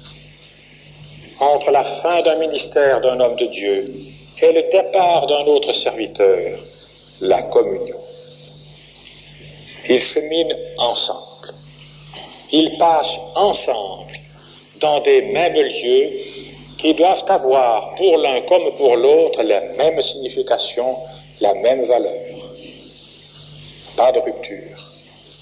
Entre la fin d'un ministère d'un homme de Dieu et le départ d'un autre serviteur, la communion. Ils cheminent ensemble. Ils passent ensemble dans des mêmes lieux qui doivent avoir pour l'un comme pour l'autre la même signification, la même valeur. Pas de rupture.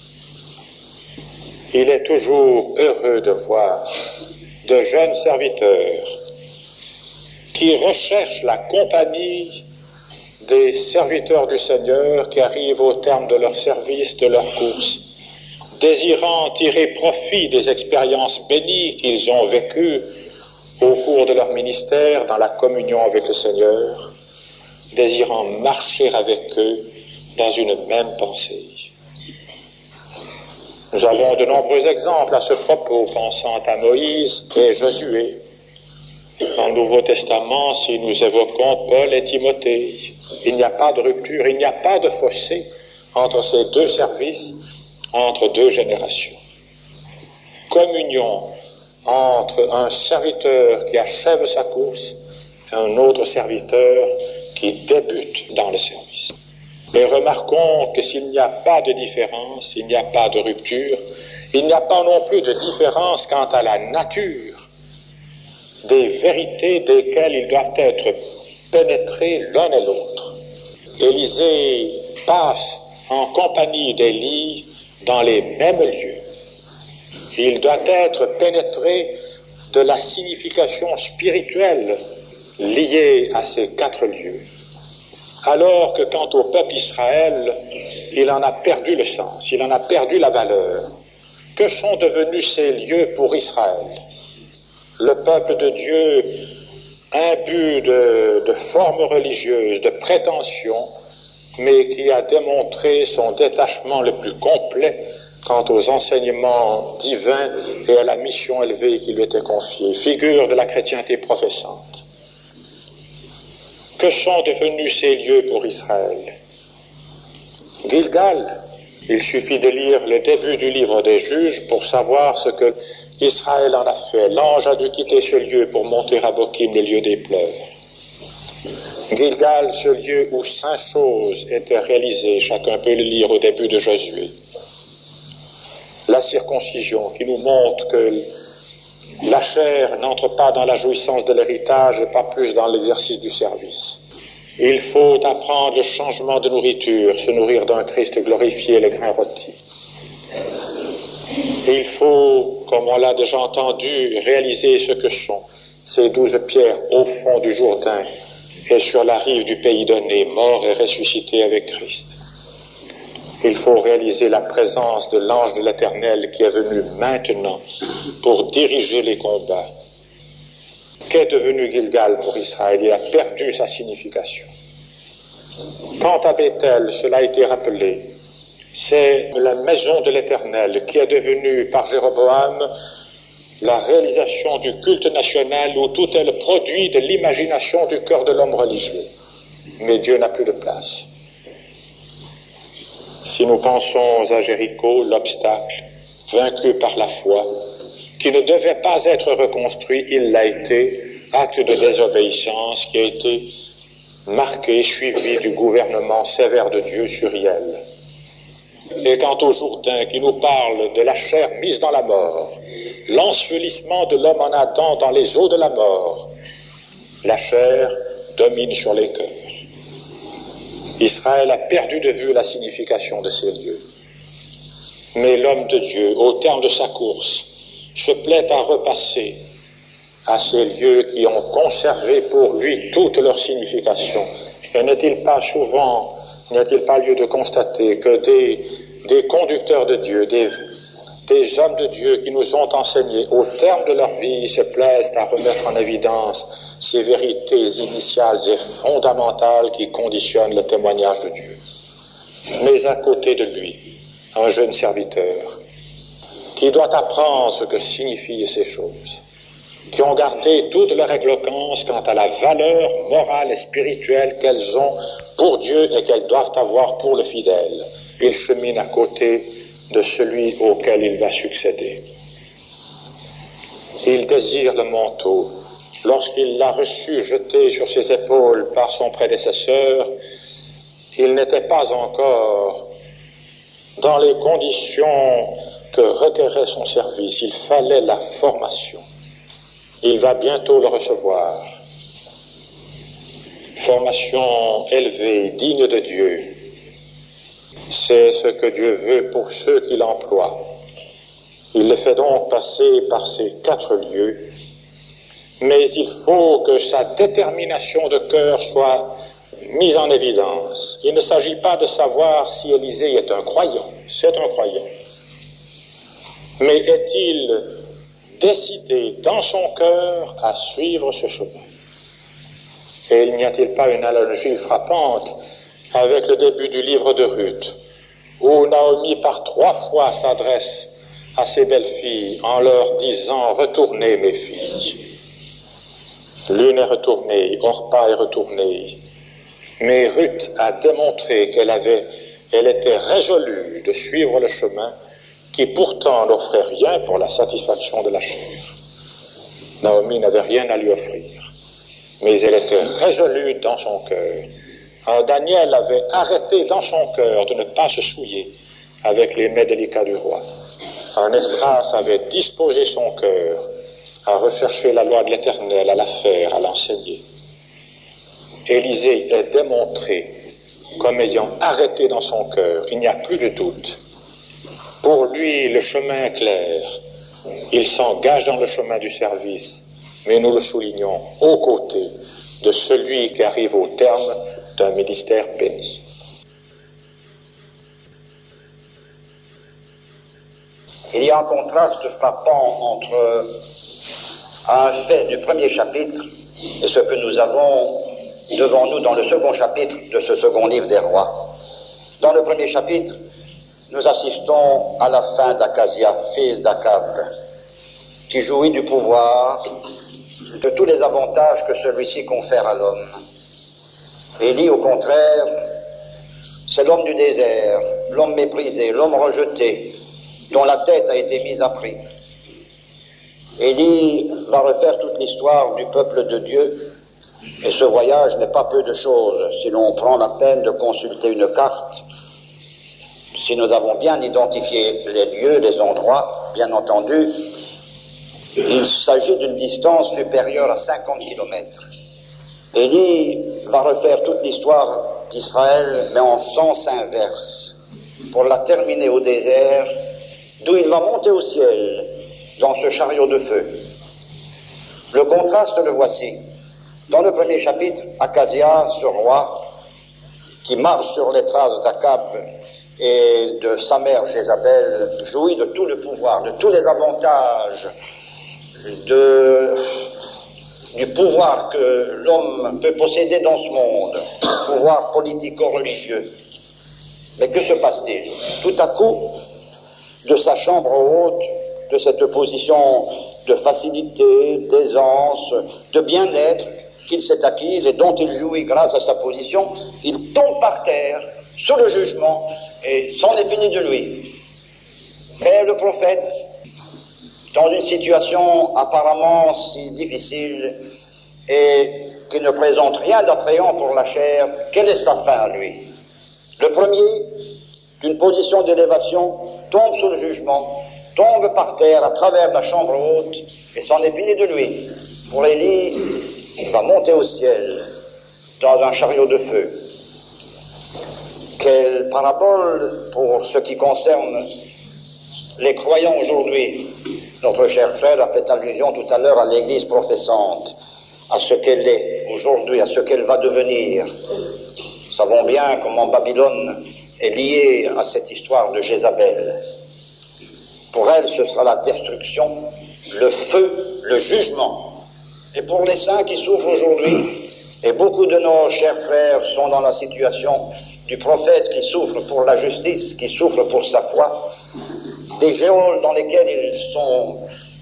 Il est toujours heureux de voir de jeunes serviteurs qui recherchent la compagnie des serviteurs du Seigneur qui arrivent au terme de leur service, de leur course, désirant tirer profit des expériences bénies qu'ils ont vécues au cours de leur ministère dans la communion avec le Seigneur, désirant marcher avec eux dans une même pensée. Nous avons de nombreux exemples à ce propos, pensant à Moïse et Josué. Dans le Nouveau Testament, si nous évoquons Paul et Timothée, il n'y a pas de rupture, il n'y a pas de fossé entre ces deux services, entre deux générations. Communion entre un serviteur qui achève sa course et un autre serviteur qui débute dans le service. Et remarquons que s'il n'y a pas de différence, il n'y a pas de rupture, il n'y a pas non plus de différence quant à la nature des vérités desquelles ils doivent être pénétrés l'un et l'autre. Élisée passe en compagnie d'Élie dans les mêmes lieux. Il doit être pénétré de la signification spirituelle liée à ces quatre lieux. Alors que quant au peuple Israël, il en a perdu le sens, il en a perdu la valeur. Que sont devenus ces lieux pour Israël? Le peuple de Dieu, imbu de, de formes religieuses, de prétentions, mais qui a démontré son détachement le plus complet quant aux enseignements divins et à la mission élevée qui lui était confiée, figure de la chrétienté professante. Que sont devenus ces lieux pour Israël? Gilgal, il suffit de lire le début du livre des Juges pour savoir ce que Israël en a fait. L'ange a dû quitter ce lieu pour monter à Bokim, le lieu des pleurs. Gilgal, ce lieu où cinq choses étaient réalisées, chacun peut le lire au début de Josué. La circoncision qui nous montre que La chair n'entre pas dans la jouissance de l'héritage, pas plus dans l'exercice du service. Il faut apprendre le changement de nourriture, se nourrir d'un Christ glorifié, le grain rôti. Il faut, comme on l'a déjà entendu, réaliser ce que sont ces douze pierres au fond du Jourdain et sur la rive du pays donné, morts et ressuscités avec Christ. Il faut réaliser la présence de l'ange de l'Éternel qui est venu maintenant pour diriger les combats. Qu'est devenu Gilgal pour Israël? Il a perdu sa signification. Quant à Bethel, cela a été rappelé, c'est la maison de l'Éternel qui est devenue par Jéroboam la réalisation du culte national où tout est le produit de l'imagination du cœur de l'homme religieux. Mais Dieu n'a plus de place. Si nous pensons à Jéricho, l'obstacle, vaincu par la foi, qui ne devait pas être reconstruit, il l'a été, acte de désobéissance qui a été marqué, suivi du gouvernement sévère de Dieu sur Hiel. Et quant au Jourdain qui nous parle de la chair mise dans la mort, l'ensevelissement de l'homme en Adam dans les eaux de la mort, la chair domine sur les cœurs. Israël a perdu de vue la signification de ces lieux. Mais l'homme de Dieu, au terme de sa course, se plaît à repasser à ces lieux qui ont conservé pour lui toute leur signification. Et n'est-il pas souvent, n'est-il pas lieu de constater que des, des conducteurs de Dieu, des, des hommes de Dieu qui nous ont enseigné au terme de leur vie se plaisent à remettre en évidence ces vérités initiales et fondamentales qui conditionnent le témoignage de Dieu. Mais à côté de lui, un jeune serviteur qui doit apprendre ce que signifient ces choses, qui ont gardé toute leur éloquence quant à la valeur morale et spirituelle qu'elles ont pour Dieu et qu'elles doivent avoir pour le fidèle. Il chemine à côté de celui auquel il va succéder. Il désire le manteau. Lorsqu'il l'a reçu jeté sur ses épaules par son prédécesseur, il n'était pas encore dans les conditions que requérait son service. Il fallait la formation. Il va bientôt le recevoir. Formation élevée, digne de Dieu. C'est ce que Dieu veut pour ceux qui l'emploient. Il les fait donc passer par ces quatre lieux, mais il faut que sa détermination de cœur soit mise en évidence. Il ne s'agit pas de savoir si Élisée est un croyant, c'est un croyant. Mais est-il décidé dans son cœur à suivre ce chemin? Et il n'y a-t-il pas une analogie frappante avec le début du livre de Ruth, où Naomi par trois fois s'adresse à ses belles filles en leur disant « Retournez mes filles ». L'une est retournée, Orpa est retournée, mais Ruth a démontré qu'elle avait, elle était résolue de suivre le chemin qui pourtant n'offrait rien pour la satisfaction de la chair. Naomi n'avait rien à lui offrir, mais elle était résolue dans son cœur. Alors Daniel avait arrêté dans son cœur de ne pas se souiller avec les mets délicats du roi. Un Esdras avait disposé son cœur à rechercher la loi de l'Éternel, à la faire, à l'enseigner. Élisée est démontré comme ayant arrêté dans son cœur. Il n'y a plus de doute. Pour lui, le chemin est clair. Il s'engage dans le chemin du service, mais nous le soulignons aux côtés de celui qui arrive au terme d'un ministère béni. Il y a un contraste frappant entre un fait du premier chapitre et ce que nous avons devant nous dans le second chapitre de ce second livre des rois. Dans le premier chapitre, nous assistons à la fin d'Akazia, fils d'Akab, qui jouit du pouvoir, de tous les avantages que celui-ci confère à l'homme. Élie, au contraire, c'est l'homme du désert, l'homme méprisé, l'homme rejeté, dont la tête a été mise à prix. Élie va refaire toute l'histoire du peuple de Dieu, et ce voyage n'est pas peu de choses si l'on prend la peine de consulter une carte. Si nous avons bien identifié les lieux, les endroits, bien entendu, Il s'agit d'une distance supérieure à cinquante kilomètres. Élie va refaire toute l'histoire d'Israël, mais en sens inverse, pour la terminer au désert, d'où il va monter au ciel, dans ce chariot de feu. Le contraste, le voici. Dans le premier chapitre, Akazia, ce roi, qui marche sur les traces d'Akab et de sa mère Jézabel, jouit de tout le pouvoir, de tous les avantages, de, du pouvoir que l'homme peut posséder dans ce monde, pouvoir politico-religieux. Mais que se passe-t-il? Tout à coup, de sa chambre haute, de cette position de facilité, d'aisance, de bien-être qu'il s'est acquise et dont il jouit grâce à sa position, il tombe par terre, sous le jugement, et c'en est fini de lui. Mais le prophète, dans une situation apparemment si difficile et qui ne présente rien d'attrayant pour la chair, quelle est sa fin à lui? Le premier, d'une position d'élévation, tombe sous le jugement, tombe par terre à travers la chambre haute, et c'en est fini de lui. Pour Élie, il va monter au ciel, dans un chariot de feu. Quelle parabole pour ce qui concerne les croyants aujourd'hui. Notre cher frère a fait allusion tout à l'heure à l'Église professante, à ce qu'elle est aujourd'hui, à ce qu'elle va devenir. Nous savons bien comment Babylone est liée à cette histoire de Jézabel. Pour elle, ce sera la destruction, le feu, le jugement. Et pour les saints qui souffrent aujourd'hui, et beaucoup de nos chers frères sont dans la situation du prophète qui souffre pour la justice, qui souffre pour sa foi, des géoles dans lesquels ils sont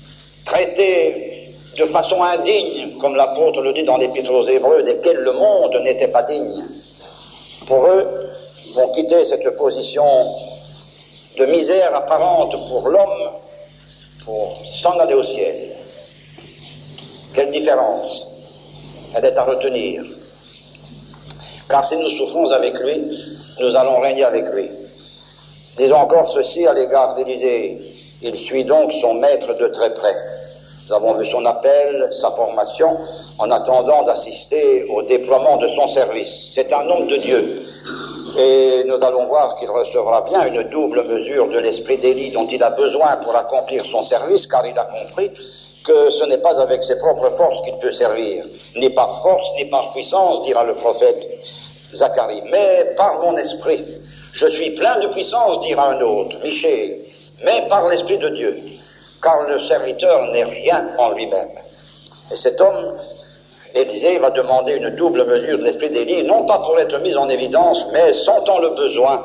traités de façon indigne, comme l'apôtre le dit dans l'Épître aux Hébreux, desquels le monde n'était pas digne. Pour eux, ils vont quitter cette position de misère apparente pour l'homme, pour s'en aller au ciel. Quelle différence! Elle est à retenir. Car si nous souffrons avec lui, nous allons régner avec lui. Disons encore ceci à l'égard d'Élisée. Il suit donc son maître de très près. Nous avons vu son appel, sa formation, en attendant d'assister au déploiement de son service. C'est un homme de Dieu. Et nous allons voir qu'il recevra bien une double mesure de l'esprit d'Élie dont il a besoin pour accomplir son service, car il a compris que ce n'est pas avec ses propres forces qu'il peut servir, ni par force, ni par puissance, dira le prophète Zacharie, mais par mon esprit. Je suis plein de puissance, dira un autre, Michée, mais par l'esprit de Dieu, car le serviteur n'est rien en lui-même. Et cet homme, Élisée, va demander une double mesure de l'esprit d'Élie, non pas pour être mis en évidence, mais sentant le besoin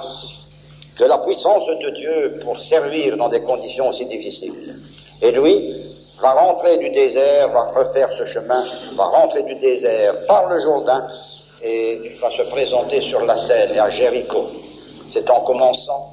de la puissance de Dieu pour servir dans des conditions aussi difficiles. Et lui va rentrer du désert, va refaire ce chemin, va rentrer du désert par le Jourdain et va se présenter sur la scène et à Jéricho. C'est en commençant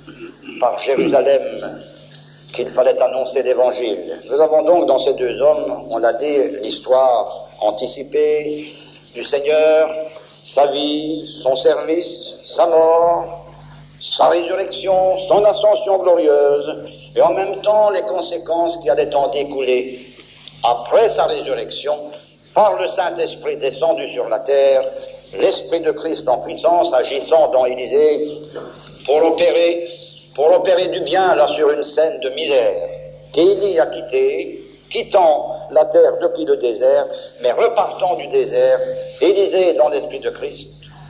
par Jérusalem qu'il fallait annoncer l'Évangile. Nous avons donc dans ces deux hommes, on l'a dit, l'histoire anticipée du Seigneur, sa vie, son service, sa mort, sa résurrection, son ascension glorieuse, et en même temps les conséquences qui allaient en découler après sa résurrection, par le Saint-Esprit descendu sur la terre, l'Esprit de Christ en puissance agissant dans Élisée pour opérer, pour opérer du bien là sur une scène de misère qu'Élie a quitté, quittant la terre depuis le désert, mais repartant du désert, Élisée dans l'Esprit de Christ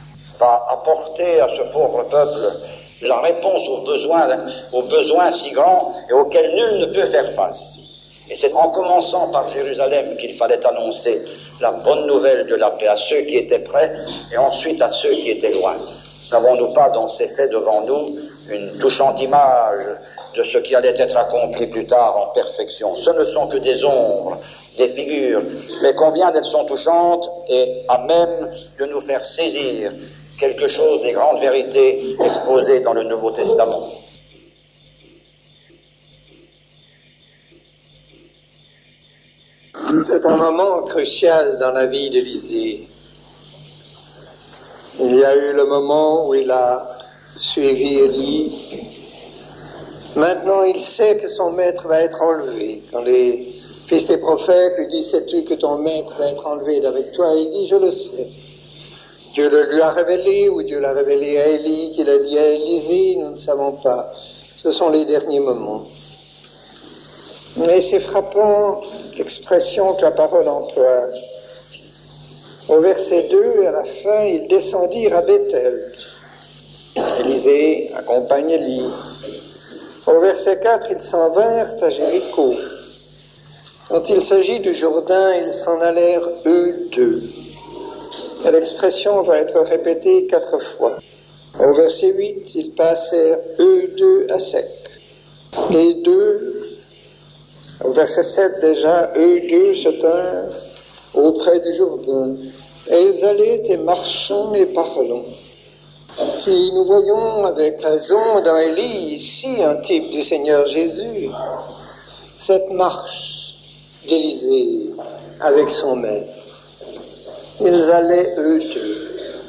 va apporter à ce pauvre peuple la réponse aux besoins, aux besoins si grands et auxquels nul ne peut faire face. Et c'est en commençant par Jérusalem qu'il fallait annoncer la bonne nouvelle de la paix à ceux qui étaient près et ensuite à ceux qui étaient loin. N'avons-nous pas dans ces faits devant nous une touchante image de ce qui allait être accompli plus tard en perfection? Ce ne sont que des ombres, des figures, mais combien elles sont touchantes et à même de nous faire saisir quelque chose des grandes vérités exposées dans le Nouveau Testament. C'est un moment crucial dans la vie d'Élisée. Il y a eu le moment où il a suivi Élie. Maintenant, il sait que son maître va être enlevé. Quand les fils des prophètes, lui dit, sais-tu que ton maître va être enlevé d'avec toi? Il dit, je le sais. Dieu le lui a révélé, ou Dieu l'a révélé à Élie, qu'il a dit à Élisée, nous ne savons pas. Ce sont les derniers moments. Mais c'est frappant l'expression que la parole emploie. Au verset deux, à la fin, ils descendirent à Bethel. Élisée accompagne Élie. Au verset quatre, ils s'en vinrent à Jéricho. Quand il s'agit du Jourdain, ils s'en allèrent eux deux. Et l'expression va être répétée quatre fois. Au verset huit, ils passèrent eux deux à sec. Les deux, au verset sept déjà, eux deux se tinrent auprès du Jourdain. Et ils allaient et marchant et parlant. Si nous voyons avec raison dans Élie ici un type du Seigneur Jésus, cette marche d'Élisée avec son maître, ils allaient eux deux.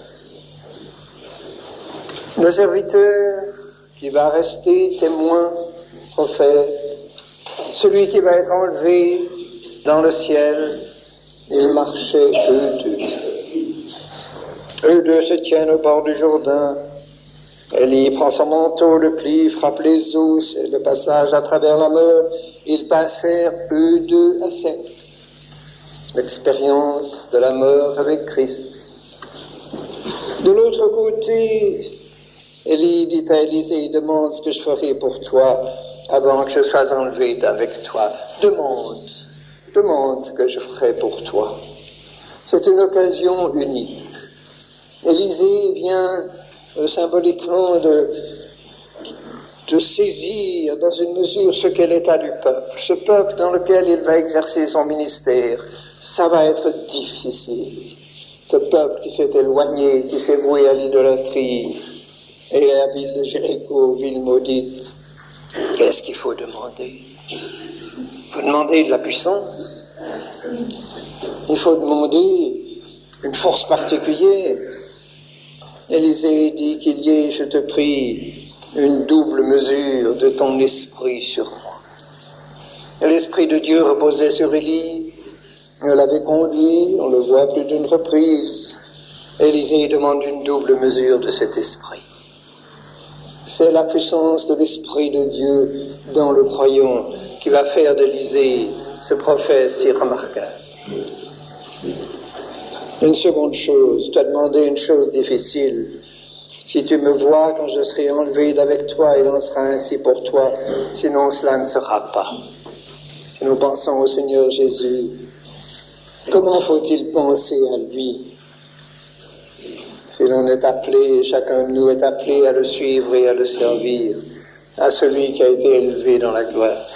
Le serviteur qui va rester témoin, prophète, celui qui va être enlevé dans le ciel, ils marchaient eux deux. Eux deux se tiennent au bord du Jourdain. Élie prend son manteau, le plie, frappe les eaux, c'est le passage à travers la mort. Ils passèrent eux deux à sec. L'expérience de la mort avec Christ. De l'autre côté, Élie dit à Élisée, demande ce que je ferai pour toi avant que je sois enlevé avec toi. Demande, demande ce que je ferai pour toi. C'est une occasion unique. Élisée vient euh, symboliquement de, de saisir dans une mesure ce qu'est l'état du peuple. Ce peuple dans lequel il va exercer son ministère, ça va être difficile. Ce peuple qui s'est éloigné, qui s'est voué à l'idolâtrie, et la ville de Jéricho, ville maudite, qu'est-ce qu'il faut demander? Il faut demander de la puissance. Il faut demander une force particulière. Élisée dit qu'il y ait, je te prie, une double mesure de ton esprit sur moi. Et l'esprit de Dieu reposait sur Élie, il l'avait conduit, on le voit plus d'une reprise. Élisée demande une double mesure de cet esprit. C'est la puissance de l'esprit de Dieu dans le croyant qui va faire d'Élisée ce prophète si remarquable. Une seconde chose, tu as demandé une chose difficile. Si tu me vois quand je serai enlevé d'avec toi, il en sera ainsi pour toi, sinon cela ne sera pas. Si nous pensons au Seigneur Jésus, comment faut-il penser à lui? Si l'on est appelé, chacun de nous est appelé à le suivre et à le servir, à celui qui a été élevé dans la gloire.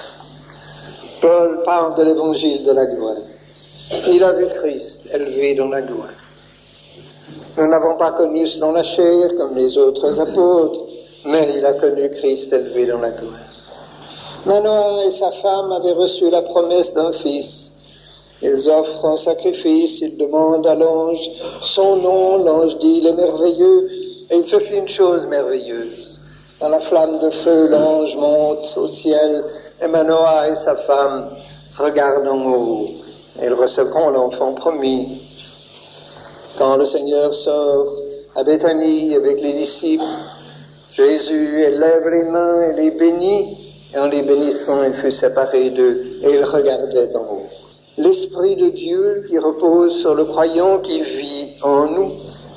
Paul parle de l'évangile de la gloire. Il a vu Christ élevé dans la gloire. Nous n'avons pas connu ce dans la chair comme les autres apôtres, mais il a connu Christ élevé dans la gloire. Manoah et sa femme avaient reçu la promesse d'un fils. Ils offrent un sacrifice, ils demandent à l'ange son nom, l'ange dit il est merveilleux, et il se fit une chose merveilleuse. Dans la flamme de feu, l'ange monte au ciel, et Manoah et sa femme regardent en haut. Ils recevront l'enfant promis. Quand le Seigneur sort à Béthanie avec les disciples, Jésus élève les mains et les bénit, et en les bénissant, il fut séparé d'eux, et il regardait en haut. L'Esprit de Dieu qui repose sur le croyant qui vit en nous,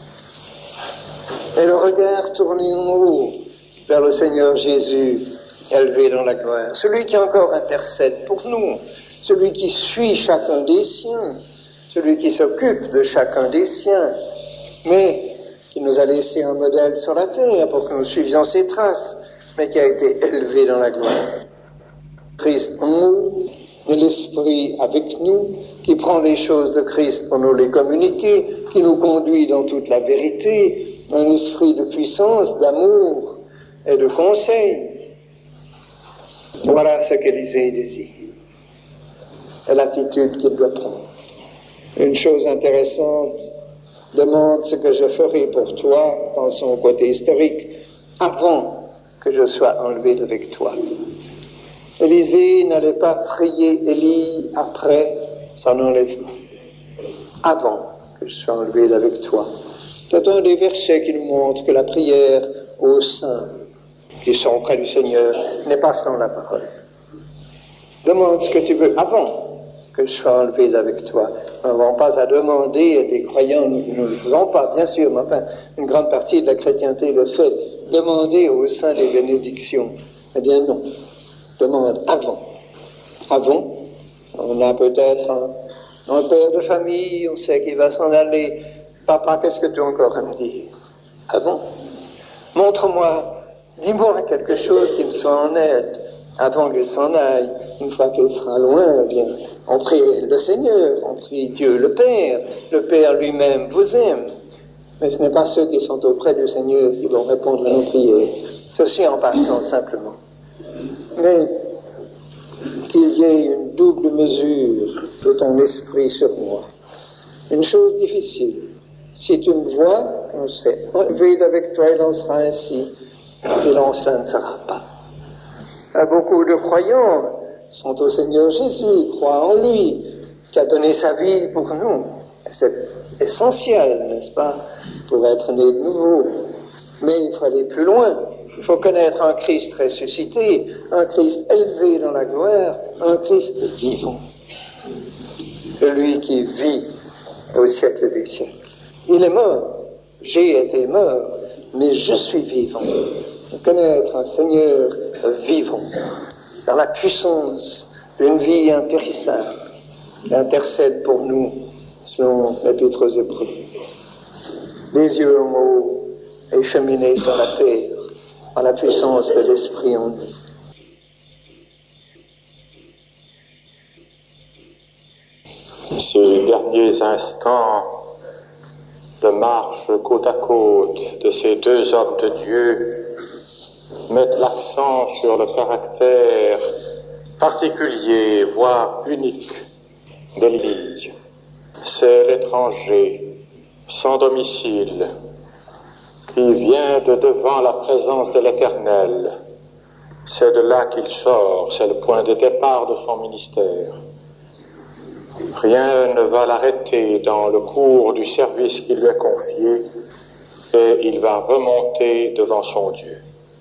et le regard tourné en haut vers le Seigneur Jésus, élevé dans la gloire. Celui qui encore intercède pour nous, celui qui suit chacun des siens, celui qui s'occupe de chacun des siens, mais qui nous a laissé un modèle sur la terre pour que nous suivions ses traces, mais qui a été élevé dans la gloire. Christ en nous, et l'Esprit avec nous, qui prend les choses de Christ pour nous les communiquer, qui nous conduit dans toute la vérité, un esprit de puissance, d'amour et de conseil. Voilà ce qu'Élisée désire. Et l'attitude qu'il doit prendre. Une chose intéressante, demande ce que je ferai pour toi, pensons au côté historique, avant que je sois enlevé d'avec toi. Élisée n'allait pas prier Élie après son enlèvement, avant que je sois enlevé d'avec toi. C'est un des versets qui nous montre que la prière aux saints qui sont auprès du Seigneur n'est pas selon la parole. Demande ce que tu veux avant que je sois enlevé d'avec toi. Nous n'avons pas à demander à des croyants, nous ne le faisons pas, bien sûr, mais enfin, une grande partie de la chrétienté le fait. Demander aux saints des bénédictions. Eh bien non, demande avant. Avant, on a peut-être un, un père de famille, on sait qu'il va s'en aller. Papa, qu'est-ce que tu as encore à me dire? Avant. Montre-moi, dis-moi quelque chose qui me soit en aide avant qu'il s'en aille. Une fois qu'il sera loin, eh bien, on prie le Seigneur, on prie Dieu le Père. Le Père lui-même vous aime. Mais ce n'est pas ceux qui sont auprès du Seigneur qui vont répondre à nos prières. Ceci en passant simplement. Mais qu'il y ait une double mesure de ton esprit sur moi. Une chose difficile. Si tu me vois, quand je serai enlevé d'avec toi, il en sera ainsi. Sinon, cela ne sera pas. Beaucoup de croyants sont au Seigneur Jésus, croient en lui, qui a donné sa vie pour nous. C'est essentiel, n'est-ce pas, pour être né de nouveau. Mais il faut aller plus loin. Il faut connaître un Christ ressuscité, un Christ élevé dans la gloire, un Christ vivant. Celui qui vit au siècle des siècles. Il est mort. J'ai été mort, mais je suis vivant. Connaître un Seigneur vivant, dans la puissance d'une vie impérissable, qui intercède pour nous, selon l'Épître aux Hébreux. Des yeux en haut et cheminés sur la terre, par la puissance de l'Esprit en nous. Ces derniers instants de marche côte à côte de ces deux hommes de Dieu mettent l'accent sur le caractère particulier, voire unique, d'Élie. C'est l'étranger, sans domicile, qui vient de devant la présence de l'Éternel. C'est de là qu'il sort, c'est le point de départ de son ministère. Rien ne va l'arrêter dans le cours du service qui lui est confié, et il va remonter devant son Dieu.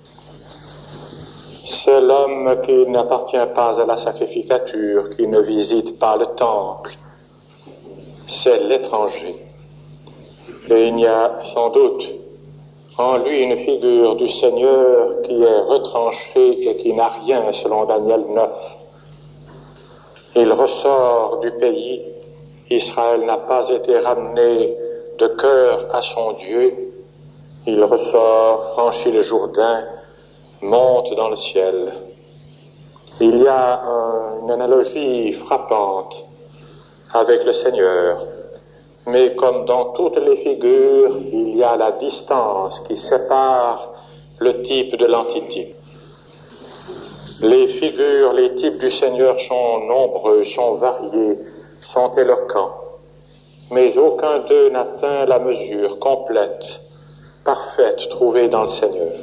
C'est l'homme qui n'appartient pas à la sacrificature, qui ne visite pas le temple. C'est l'étranger. Et il y a sans doute en lui une figure du Seigneur qui est retranchée et qui n'a rien, selon Daniel neuf. Il ressort du pays. Israël n'a pas été ramené de cœur à son Dieu. Il ressort, franchit le Jourdain, monte dans le ciel. Il y a un, une analogie frappante avec le Seigneur, mais comme dans toutes les figures, il y a la distance qui sépare le type de l'antitype. Les figures, les types du Seigneur sont nombreux, sont variés, sont éloquents, mais aucun d'eux n'atteint la mesure complète, parfaite, trouvée dans le Seigneur.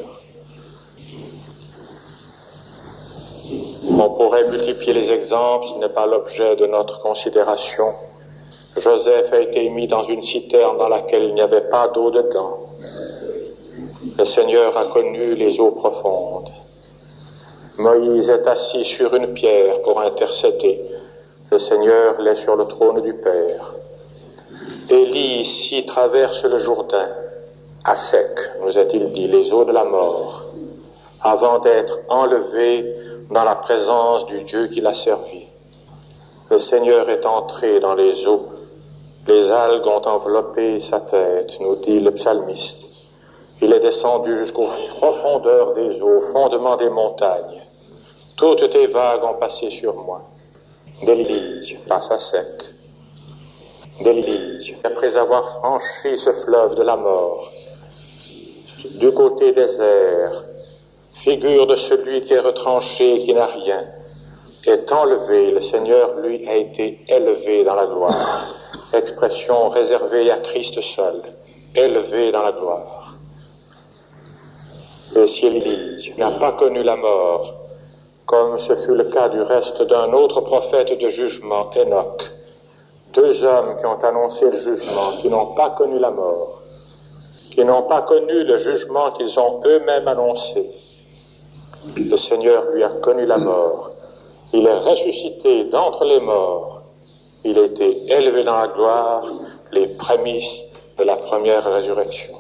On pourrait multiplier les exemples, ce n'est pas l'objet de notre considération. Joseph a été mis dans une citerne dans laquelle il n'y avait pas d'eau dedans. Le Seigneur a connu les eaux profondes. Moïse est assis sur une pierre pour intercéder. Le Seigneur l'est sur le trône du Père. Élie ici traverse le Jourdain, à sec, nous a-t-il dit, les eaux de la mort, avant d'être enlevé dans la présence du Dieu qui l'a servi. Le Seigneur est entré dans les eaux. Les algues ont enveloppé sa tête, nous dit le psalmiste. Il est descendu jusqu'aux profondeurs des eaux, au fondement des montagnes. Toutes tes vagues ont passé sur moi. D'Élie passe à sec. D'Élie, après avoir franchi ce fleuve de la mort, du côté désert, figure de celui qui est retranché, qui n'a rien, est enlevé. Le Seigneur, lui, a été élevé dans la gloire. Expression réservée à Christ seul, élevé dans la gloire. Et si Élie n'a pas connu la mort, comme ce fut le cas du reste d'un autre prophète de jugement, Enoch. Deux hommes qui ont annoncé le jugement, qui n'ont pas connu la mort, qui n'ont pas connu le jugement qu'ils ont eux-mêmes annoncé. Le Seigneur lui a connu la mort. Il est ressuscité d'entre les morts. Il a été élevé dans la gloire, les prémices de la première résurrection.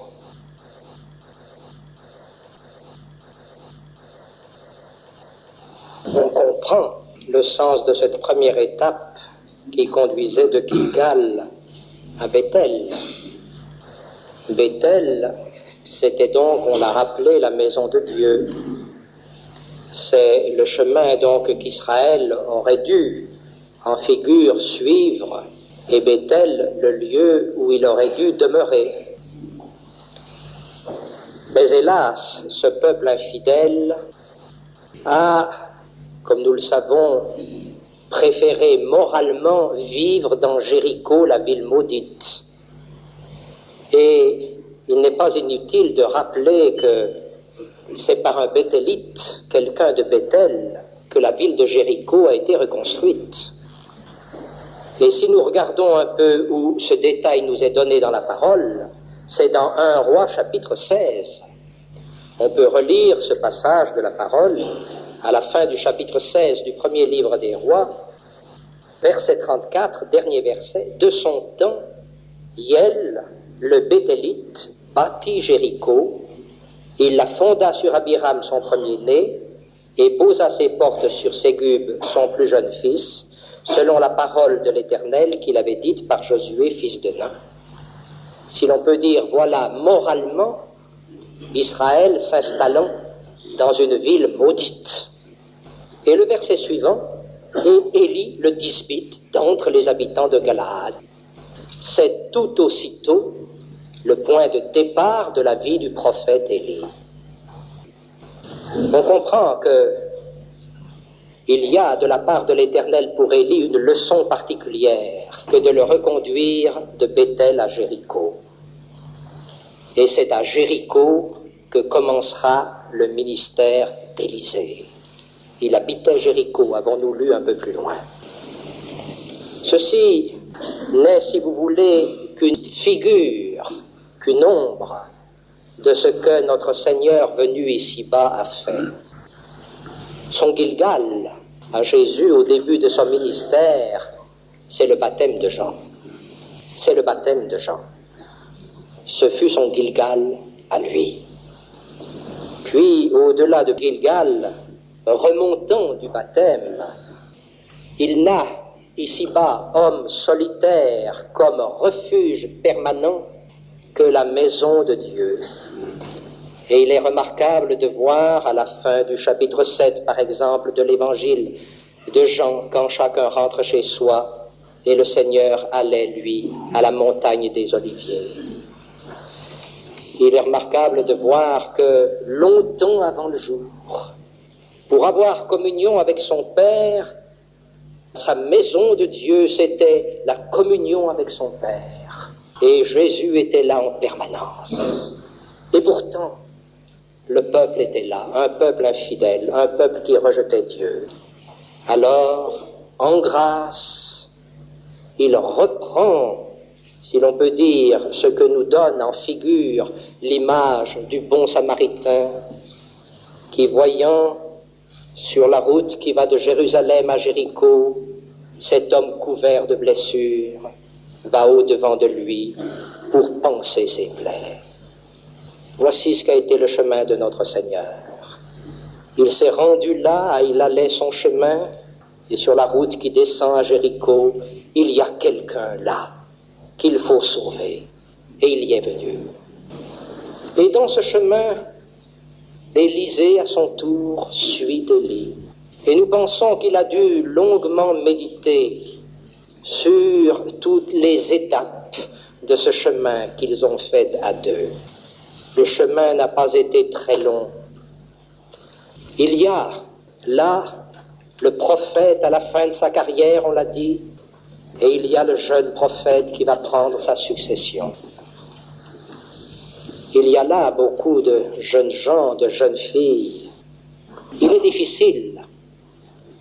On comprend le sens de cette première étape qui conduisait de Gilgal à Bethel. Bethel, c'était donc, on l'a rappelé, la maison de Dieu. C'est le chemin donc qu'Israël aurait dû, en figure, suivre, et Bethel, le lieu où il aurait dû demeurer. Mais hélas, ce peuple infidèle a, comme nous le savons, préféré moralement vivre dans Jéricho, la ville maudite. Et il n'est pas inutile de rappeler que c'est par un Béthélite, quelqu'un de Bethel, que la ville de Jéricho a été reconstruite. Et si nous regardons un peu où ce détail nous est donné dans la parole, c'est dans un Roi chapitre seize. On peut relire ce passage de la parole à la fin du chapitre seize du premier livre des Rois, verset trente-quatre, dernier verset. De son temps, Hiel, le Béthélite, bâtit Jéricho. Il la fonda sur Abiram, son premier-né, et posa ses portes sur Ségub, son plus jeune fils, selon la parole de l'Éternel qu'il avait dite par Josué, fils de Nun. Si l'on peut dire, voilà, moralement, Israël s'installant dans une ville maudite. Et le verset suivant, et Élie le dispute d'entre les habitants de Galaad. C'est tout aussitôt le point de départ de la vie du prophète Élie. On comprend que il y a de la part de l'Éternel pour Élie une leçon particulière que de le reconduire de Bethel à Jéricho. Et c'est à Jéricho que commencera le ministère d'Élisée. Il habitait Jéricho, avons-nous lu un peu plus loin. Ceci n'est, si vous voulez, qu'une figure, qu'une ombre de ce que notre Seigneur venu ici-bas a fait. Son Gilgal à Jésus au début de son ministère, c'est le baptême de Jean. C'est le baptême de Jean. Ce fut son Gilgal à lui. Puis, au-delà de Gilgal, remontant du baptême, il n'a ici-bas, homme solitaire, comme refuge permanent, que la maison de Dieu. Et il est remarquable de voir à la fin du chapitre sept, par exemple, de l'évangile de Jean, quand chacun rentre chez soi, et le Seigneur allait, lui, à la montagne des Oliviers. Il est remarquable de voir que longtemps avant le jour, pour avoir communion avec son Père, sa maison de Dieu, c'était la communion avec son Père. Et Jésus était là en permanence. Et pourtant, le peuple était là, un peuple infidèle, un peuple qui rejetait Dieu. Alors, en grâce, il reprend, si l'on peut dire, ce que nous donne en figure l'image du bon Samaritain qui, voyant sur la route qui va de Jérusalem à Jéricho, cet homme couvert de blessures va au-devant de lui pour panser ses plaies. Voici ce qu'a été le chemin de notre Seigneur. Il s'est rendu là, il allait son chemin, et sur la route qui descend à Jéricho, il y a quelqu'un là qu'il faut sauver. Et il y est venu. Et dans ce chemin, Élisée, à son tour, suit Élie. Et nous pensons qu'il a dû longuement méditer sur toutes les étapes de ce chemin qu'ils ont fait à deux. Le chemin n'a pas été très long. Il y a là le prophète à la fin de sa carrière, on l'a dit, et il y a le jeune prophète qui va prendre sa succession. Il y a là beaucoup de jeunes gens, de jeunes filles. Il est difficile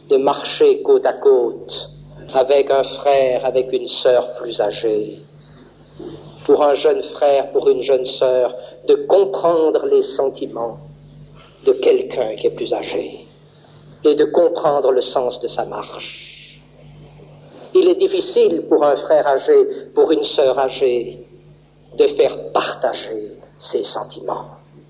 de marcher côte à côte avec un frère, avec une sœur plus âgée. Pour un jeune frère, pour une jeune sœur, de comprendre les sentiments de quelqu'un qui est plus âgé et de comprendre le sens de sa marche. Il est difficile pour un frère âgé, pour une sœur âgée, de faire partager ses sentiments.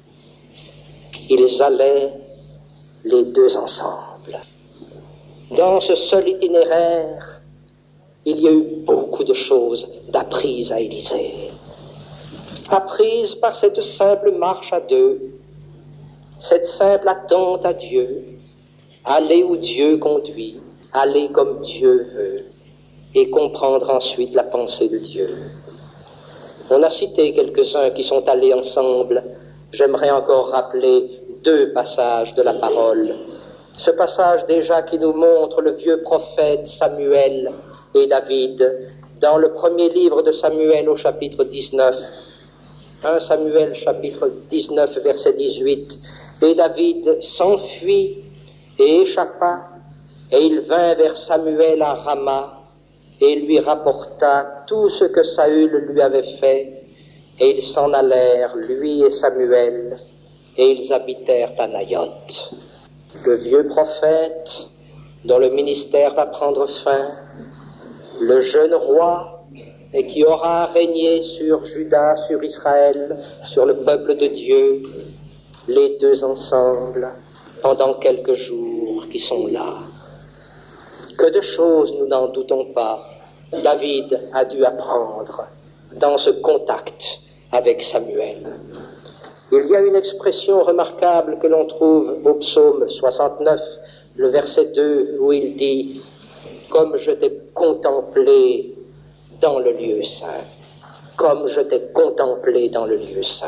Ils allaient les deux ensemble. Dans ce seul itinéraire, il y a eu beaucoup de choses d'apprises à Élysée. Apprises par cette simple marche à deux, cette simple attente à Dieu, aller où Dieu conduit, aller comme Dieu veut, et comprendre ensuite la pensée de Dieu. On a cité quelques-uns qui sont allés ensemble. J'aimerais encore rappeler deux passages de la parole. Ce passage déjà qui nous montre le vieux prophète Samuel et David dans le premier livre de Samuel au chapitre dix-neuf. premier Samuel chapitre dix-neuf verset dix-huit. Et David s'enfuit et échappa, et il vint vers Samuel à Rama et lui rapporta tout ce que Saül lui avait fait, et ils s'en allèrent, lui et Samuel, et ils habitèrent à Naïoth. Le vieux prophète, dont le ministère va prendre fin, le jeune roi, et qui aura régné sur Juda, sur Israël, sur le peuple de Dieu, les deux ensemble, pendant quelques jours qui sont là. Que de choses, nous n'en doutons pas, David a dû apprendre dans ce contact avec Samuel. Il y a une expression remarquable que l'on trouve au psaume soixante-neuf, le verset deux, où il dit « Comme je t'ai contemplé dans le lieu saint, comme je t'ai contemplé dans le lieu saint. »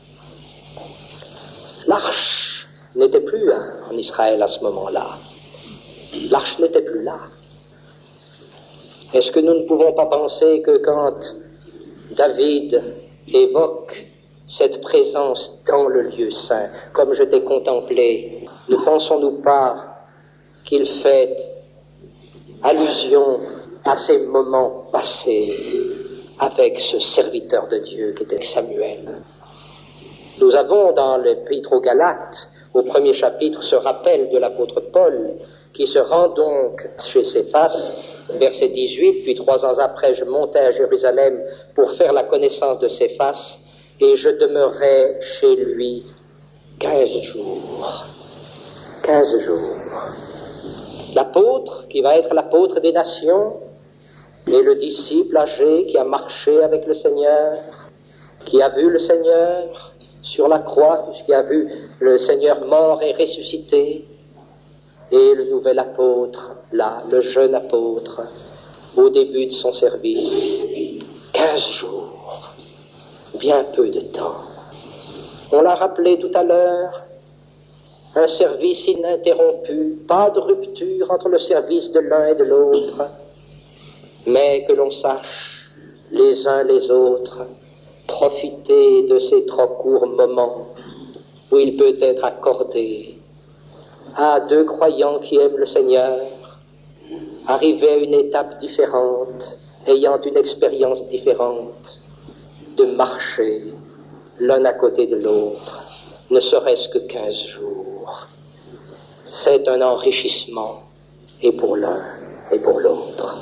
L'arche n'était plus hein, en Israël à ce moment-là. L'arche n'était plus là. Est-ce que nous ne pouvons pas penser que quand David évoque cette présence dans le lieu saint, comme je t'ai contemplé, ne pensons-nous pas qu'il fait allusion à ces moments passés avec ce serviteur de Dieu qui était Samuel? Nous avons dans l'Épître aux Galates, au premier chapitre, ce rappel de l'apôtre Paul, qui se rend donc chez Céphas, verset dix-huit, puis trois ans après, je montai à Jérusalem pour faire la connaissance de Céphas, et je demeurai chez lui quinze jours. Quinze jours. L'apôtre, qui va être l'apôtre des nations, et le disciple âgé qui a marché avec le Seigneur, qui a vu le Seigneur sur la croix, qui a vu le Seigneur mort et ressuscité, et le nouvel apôtre, là, le jeune apôtre, au début de son service. Quinze jours, bien peu de temps. On l'a rappelé tout à l'heure, un service ininterrompu, pas de rupture entre le service de l'un et de l'autre, mais que l'on sache, les uns les autres, profiter de ces trop courts moments où il peut être accordé à deux croyants qui aiment le Seigneur, arriver à une étape différente, ayant une expérience différente, de marcher l'un à côté de l'autre, ne serait-ce que quinze jours. C'est un enrichissement, et pour l'un et pour l'autre.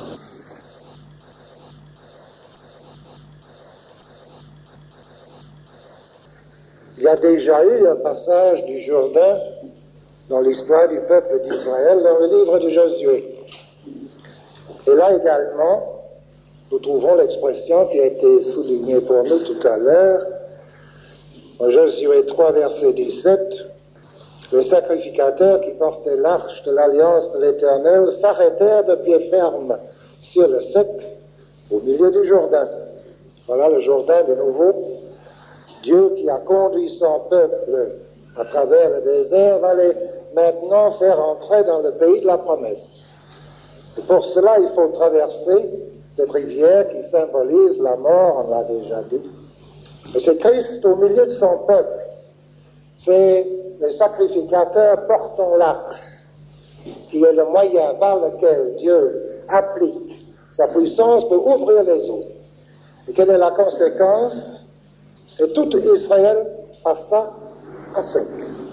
Il y a déjà eu un passage du Jourdain dans l'histoire du peuple d'Israël dans le livre de Josué. Et là également, nous trouvons l'expression qui a été soulignée pour nous tout à l'heure, en Josué trois, verset dix-sept, les sacrificateurs qui portaient l'arche de l'alliance de l'Éternel s'arrêtèrent de pied ferme sur le sec au milieu du Jourdain. Voilà le Jourdain de nouveau. Dieu qui a conduit son peuple à travers le désert va les maintenant faire entrer dans le pays de la promesse. Et pour cela, il faut traverser cette rivière qui symbolise la mort, on l'a déjà dit. Et c'est Christ au milieu de son peuple. C'est les sacrificateurs portant l'arche. qui est le moyen par lequel Dieu applique sa puissance pour ouvrir les eaux. Et quelle est la conséquence? Et tout Israël passa à sec.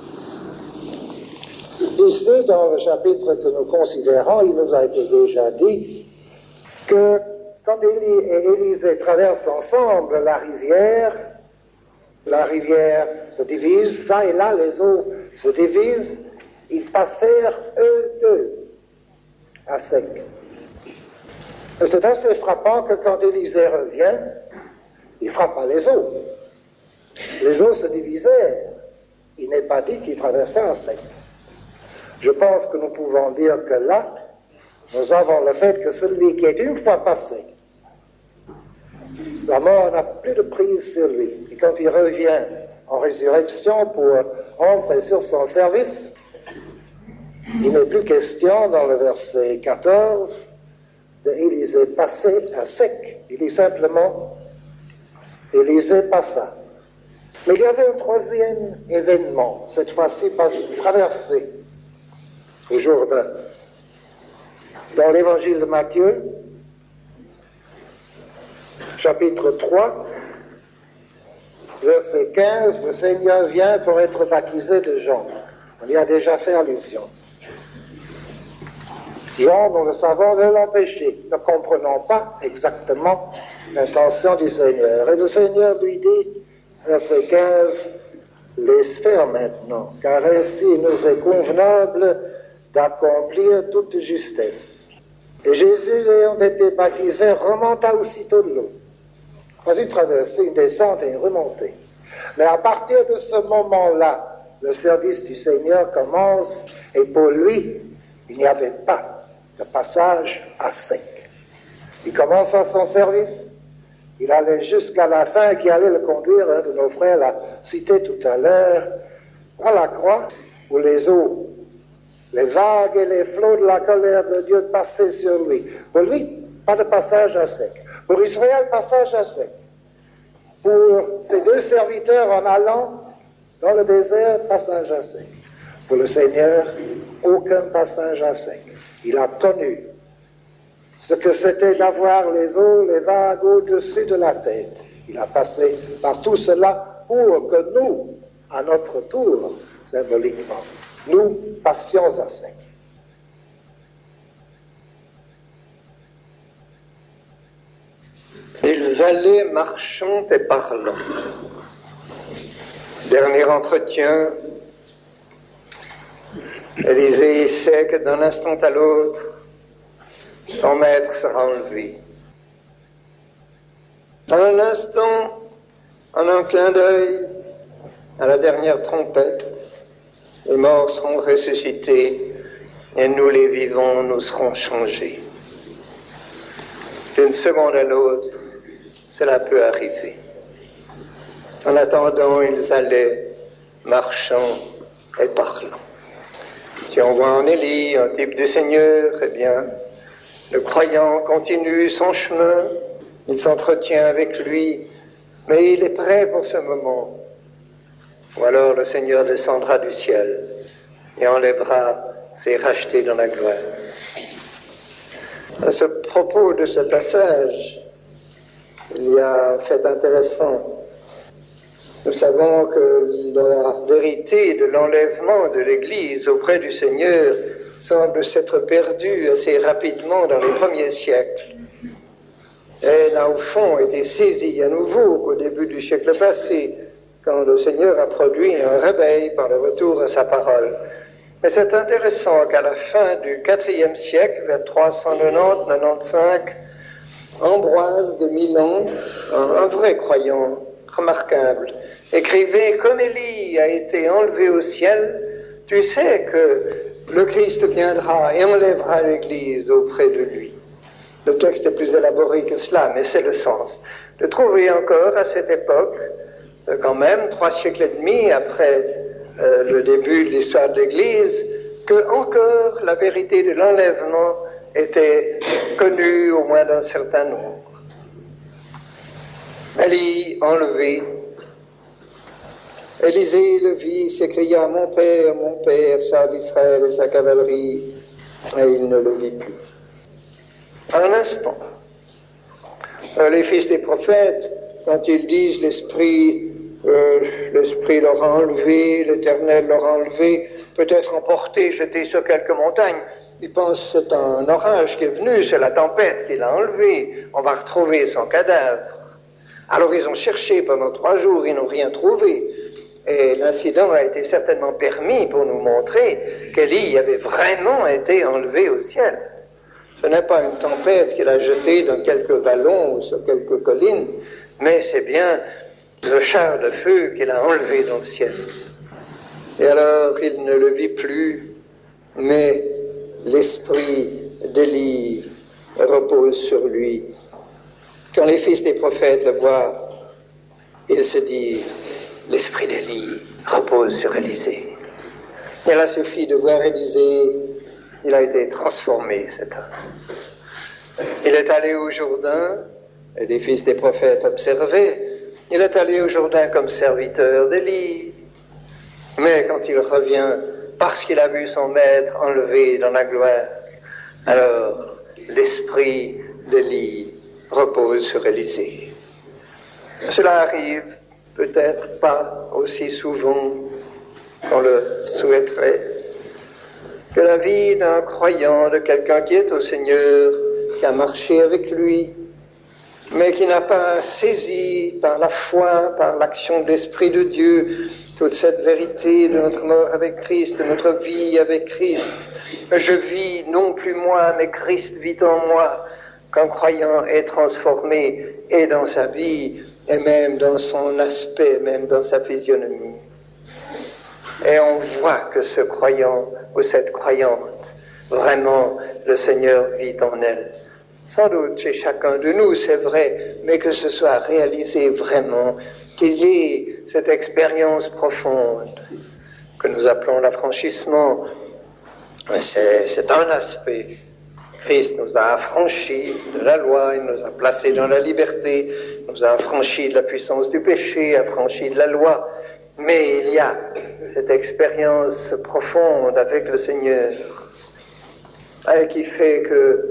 Ici, dans le chapitre que nous considérons, il nous a été déjà dit que quand Élie et Élisée traversent ensemble la rivière, la rivière se divise, ça et là les eaux se divisent, ils passèrent eux deux à sec. Et c'est assez frappant que quand Élisée revient, il ne frappe pas les eaux. Les eaux se divisèrent. Il n'est pas dit qu'ils traversaient à sec. Je pense que nous pouvons dire que là, nous avons le fait que celui qui est une fois passé, la mort n'a plus de prise sur lui. Et quand il revient en résurrection pour entrer sur son service, il n'est plus question, dans le verset quatorze, d'Élisée passer à sec. Il dit simplement, Élisée passa. Mais il y avait un troisième événement, cette fois-ci traversé le Jourdain. Dans l'évangile de Matthieu, chapitre trois, verset quinze, le Seigneur vient pour être baptisé de Jean. On y a déjà fait allusion. Jean, nous le savons, veut l'empêcher, ne comprenant pas exactement l'intention du Seigneur. Et le Seigneur lui dit, verset quinze, laisse faire maintenant, car ainsi il nous est convenable d'accomplir toute justesse. Et Jésus, ayant été baptisé, remonta aussitôt de l'eau. Pas une traversée, une descente et une remontée. Mais à partir de ce moment-là, le service du Seigneur commence, et pour lui, il n'y avait pas de passage à sec. Il commença son service, il allait jusqu'à la fin, qui allait le conduire, un de nos frères l'a cité tout à l'heure, à la croix, où les eaux, les vagues et les flots de la colère de Dieu passaient sur lui. Pour lui, pas de passage à sec. Pour Israël, passage à sec. Pour ces deux serviteurs en allant dans le désert, passage à sec. Pour le Seigneur, aucun passage à sec. Il a connu ce que c'était d'avoir les eaux, les vagues au-dessus de la tête. Il a passé par tout cela pour que nous, à notre tour, symboliquement, nous passions à sec. Ils allaient marchant et parlant. Dernier entretien, Élisée sait que d'un instant à l'autre, son maître sera enlevé. En un instant, en un clin d'œil, à la dernière trompette, les morts seront ressuscités et nous les vivants, nous serons changés. D'une seconde à l'autre, cela peut arriver. En attendant, ils allaient marchant et parlant. Si on voit en Élie un type du Seigneur, eh bien, le croyant continue son chemin, il s'entretient avec lui, mais il est prêt pour ce moment. Ou alors le Seigneur descendra du ciel et enlèvera ses rachetés dans la gloire. À ce propos de ce passage, il y a un fait intéressant. Nous savons que la vérité de l'enlèvement de l'Église auprès du Seigneur semble s'être perdue assez rapidement dans les premiers siècles. Elle a au fond été saisie à nouveau qu'au début du siècle passé, quand le Seigneur a produit un réveil par le retour à sa parole. Mais c'est intéressant qu'à la fin du quatrième siècle, vers trois cent quatre-vingt-dix quatre-vingt-quinze, Ambroise de Milan, un, un vrai croyant remarquable, écrivait « Comme Élie a été enlevé au ciel, tu sais que le Christ viendra et enlèvera l'Église auprès de lui. » Le texte est plus élaboré que cela, mais c'est le sens. De trouver encore à cette époque, euh, quand même, trois siècles et demi après euh, le début de l'histoire de l'Église, que encore la vérité de l'enlèvement était connue au moins d'un certain nombre. Élie enlevé. Élisée le vit, s'écria « Mon père, mon père, char d'Israël et sa cavalerie ». Et il ne le vit plus. Un instant. Les fils des prophètes, quand ils disent l'esprit, euh, l'esprit leur a enlevé, l'Éternel leur a enlevé, peut-être emporté, jeté sur quelques montagnes, ils pensent que c'est un orage qui est venu, c'est la tempête qui l'a enlevé, on va retrouver son cadavre. Alors ils ont cherché pendant trois jours, ils n'ont rien trouvé. Et l'incident a été certainement permis pour nous montrer qu'Élie avait vraiment été enlevé au ciel. Ce n'est pas une tempête qu'il a jetée dans quelques vallons ou sur quelques collines, mais c'est bien le char de feu qu'il a enlevé dans le ciel. Et alors il ne le vit plus, mais l'esprit d'Élie repose sur lui. Quand les fils des prophètes le voient, ils se disent, l'esprit d'Élie repose sur Élisée. Il a suffi de voir Élisée, il a été transformé, cet homme. Il est allé au Jourdain, et les fils des prophètes observaient, il est allé au Jourdain comme serviteur d'Élie. Mais quand il revient, parce qu'il a vu son maître enlevé dans la gloire, alors l'esprit d'Élie repose sur Élisée. Cela arrive peut-être pas aussi souvent qu'on le souhaiterait, que la vie d'un croyant, de quelqu'un qui est au Seigneur, qui a marché avec lui, mais qui n'a pas saisi par la foi, par l'action de l'Esprit de Dieu, toute cette vérité de notre mort avec Christ, de notre vie avec Christ. Je vis, non plus moi, mais Christ vit en moi, qu'un croyant est transformé, et dans sa vie, et même dans son aspect, même dans sa physionomie. Et on voit que ce croyant, ou cette croyante, vraiment, le Seigneur vit en elle. Sans doute chez chacun de nous, c'est vrai, mais que ce soit réalisé vraiment, qu'il y ait cette expérience profonde que nous appelons l'affranchissement. C'est, c'est un aspect. Christ nous a affranchis de la loi, il nous a placés dans la liberté, nous a affranchis de la puissance du péché, affranchis de la loi. Mais il y a cette expérience profonde avec le Seigneur, et qui fait que,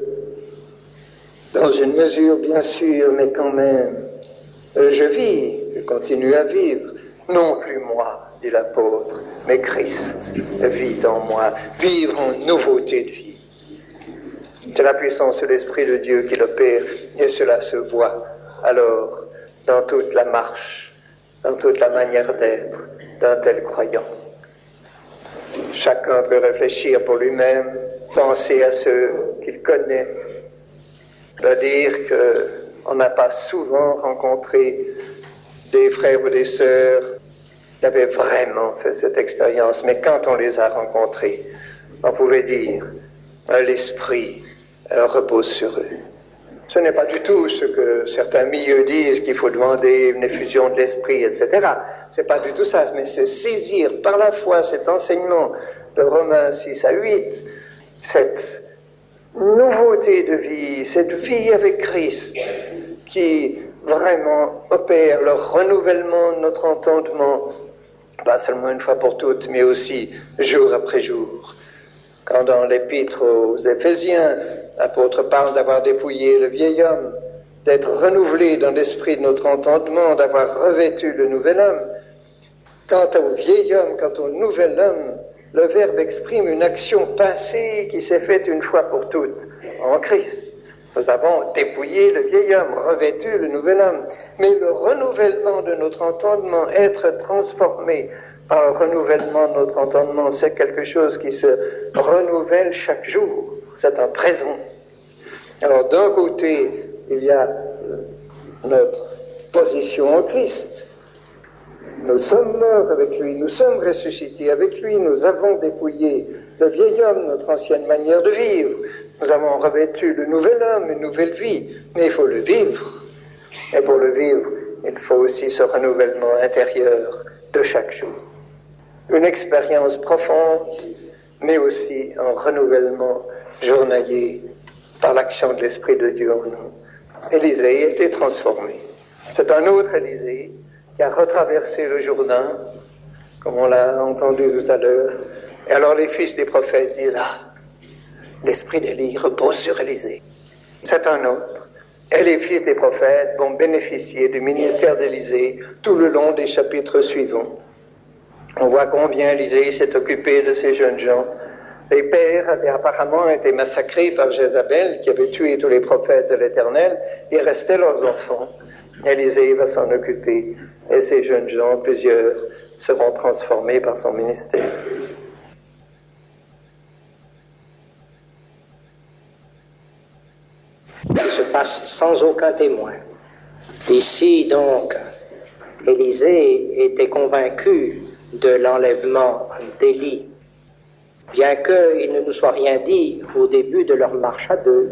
dans une mesure bien sûre, mais quand même, je vis, je continue à vivre, non plus moi, dit l'apôtre, mais Christ vit en moi, vivre en nouveauté de vie. C'est la puissance de l'Esprit de Dieu qui l'opère, et cela se voit alors dans toute la marche, dans toute la manière d'être d'un tel croyant. Chacun peut réfléchir pour lui-même, penser à ceux qu'il connaît, de dire qu'on n'a pas souvent rencontré des frères ou des sœurs qui avaient vraiment fait cette expérience, mais quand on les a rencontrés, on pouvait dire l'Esprit repose sur eux. Ce n'est pas du tout ce que certains milieux disent, qu'il faut demander une effusion de l'Esprit, et cetera. C'est pas du tout ça, mais c'est saisir par la foi cet enseignement de Romains six à huit, cette nouveauté de vie, cette vie avec Christ, qui vraiment opère le renouvellement de notre entendement, pas seulement une fois pour toutes, mais aussi jour après jour. Quand dans l'épître aux Éphésiens, l'apôtre parle d'avoir dépouillé le vieil homme, d'être renouvelé dans l'esprit de notre entendement, d'avoir revêtu le nouvel homme. Quant au vieil homme, quant au nouvel homme, le Verbe exprime une action passée qui s'est faite une fois pour toutes en Christ. Nous avons dépouillé le vieil homme, revêtu le nouvel homme. Mais le renouvellement de notre entendement, être transformé par le renouvellement de notre entendement, c'est quelque chose qui se renouvelle chaque jour. C'est un présent. Alors d'un côté, il y a notre position en Christ. Nous sommes morts avec lui, nous sommes ressuscités avec lui, nous avons dépouillé le vieil homme, notre ancienne manière de vivre. Nous avons revêtu le nouvel homme, une nouvelle vie, mais il faut le vivre. Et pour le vivre, il faut aussi ce renouvellement intérieur de chaque jour. Une expérience profonde, mais aussi un renouvellement journalier par l'action de l'Esprit de Dieu en nous. Élisée a été transformé. C'est un autre Élisée qui a retraversé le Jourdain, comme on l'a entendu tout à l'heure. Et alors les fils des prophètes disent, ah, l'esprit d'Élie repose sur Élisée. C'est un autre. Et les fils des prophètes vont bénéficier du ministère d'Élisée tout le long des chapitres suivants. On voit combien Élisée s'est occupé de ces jeunes gens. Les pères avaient apparemment été massacrés par Jézabel, qui avait tué tous les prophètes de l'Éternel. Il restait leurs enfants. Élisée va s'en occuper. Et ces jeunes gens, plusieurs, seront transformés par son ministère. Qui se passe sans aucun témoin. Ici, donc, Élisée était convaincu de l'enlèvement d'Élie, bien qu'il ne nous soit rien dit au début de leur marche à deux.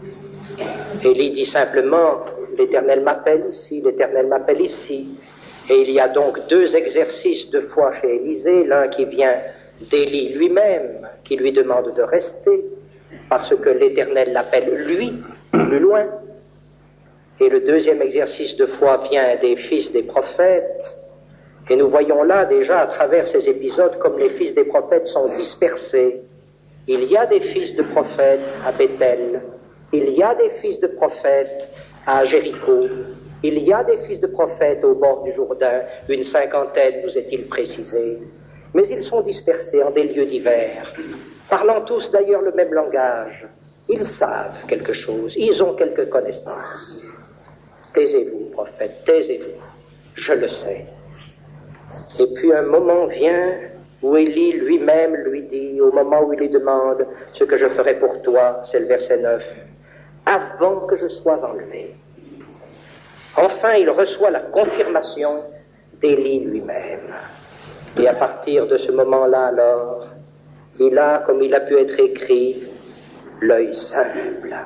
Élie dit simplement, l'Éternel m'appelle ici, l'Éternel m'appelle ici. Et il y a donc deux exercices de foi chez Élisée, l'un qui vient d'Élie lui-même, qui lui demande de rester, parce que l'Éternel l'appelle lui, plus loin. Et le deuxième exercice de foi vient des fils des prophètes. Et nous voyons là déjà à travers ces épisodes comme les fils des prophètes sont dispersés. Il y a des fils de prophètes à Bethel. Il y a des fils de prophètes à Jéricho. Il y a des fils de prophètes au bord du Jourdain, une cinquantaine nous est-il précisé. Mais ils sont dispersés en des lieux divers, parlant tous d'ailleurs le même langage. Ils savent quelque chose, ils ont quelque connaissance. Taisez-vous, prophète, taisez-vous, je le sais. Et puis un moment vient où Élie lui-même lui dit, au moment où il lui demande ce que je ferai pour toi, c'est le verset neuf, avant que je sois enlevé. Enfin, il reçoit la confirmation d'Élie lui-même. Et à partir de ce moment-là, alors, il a, comme il a pu être écrit, l'œil simple.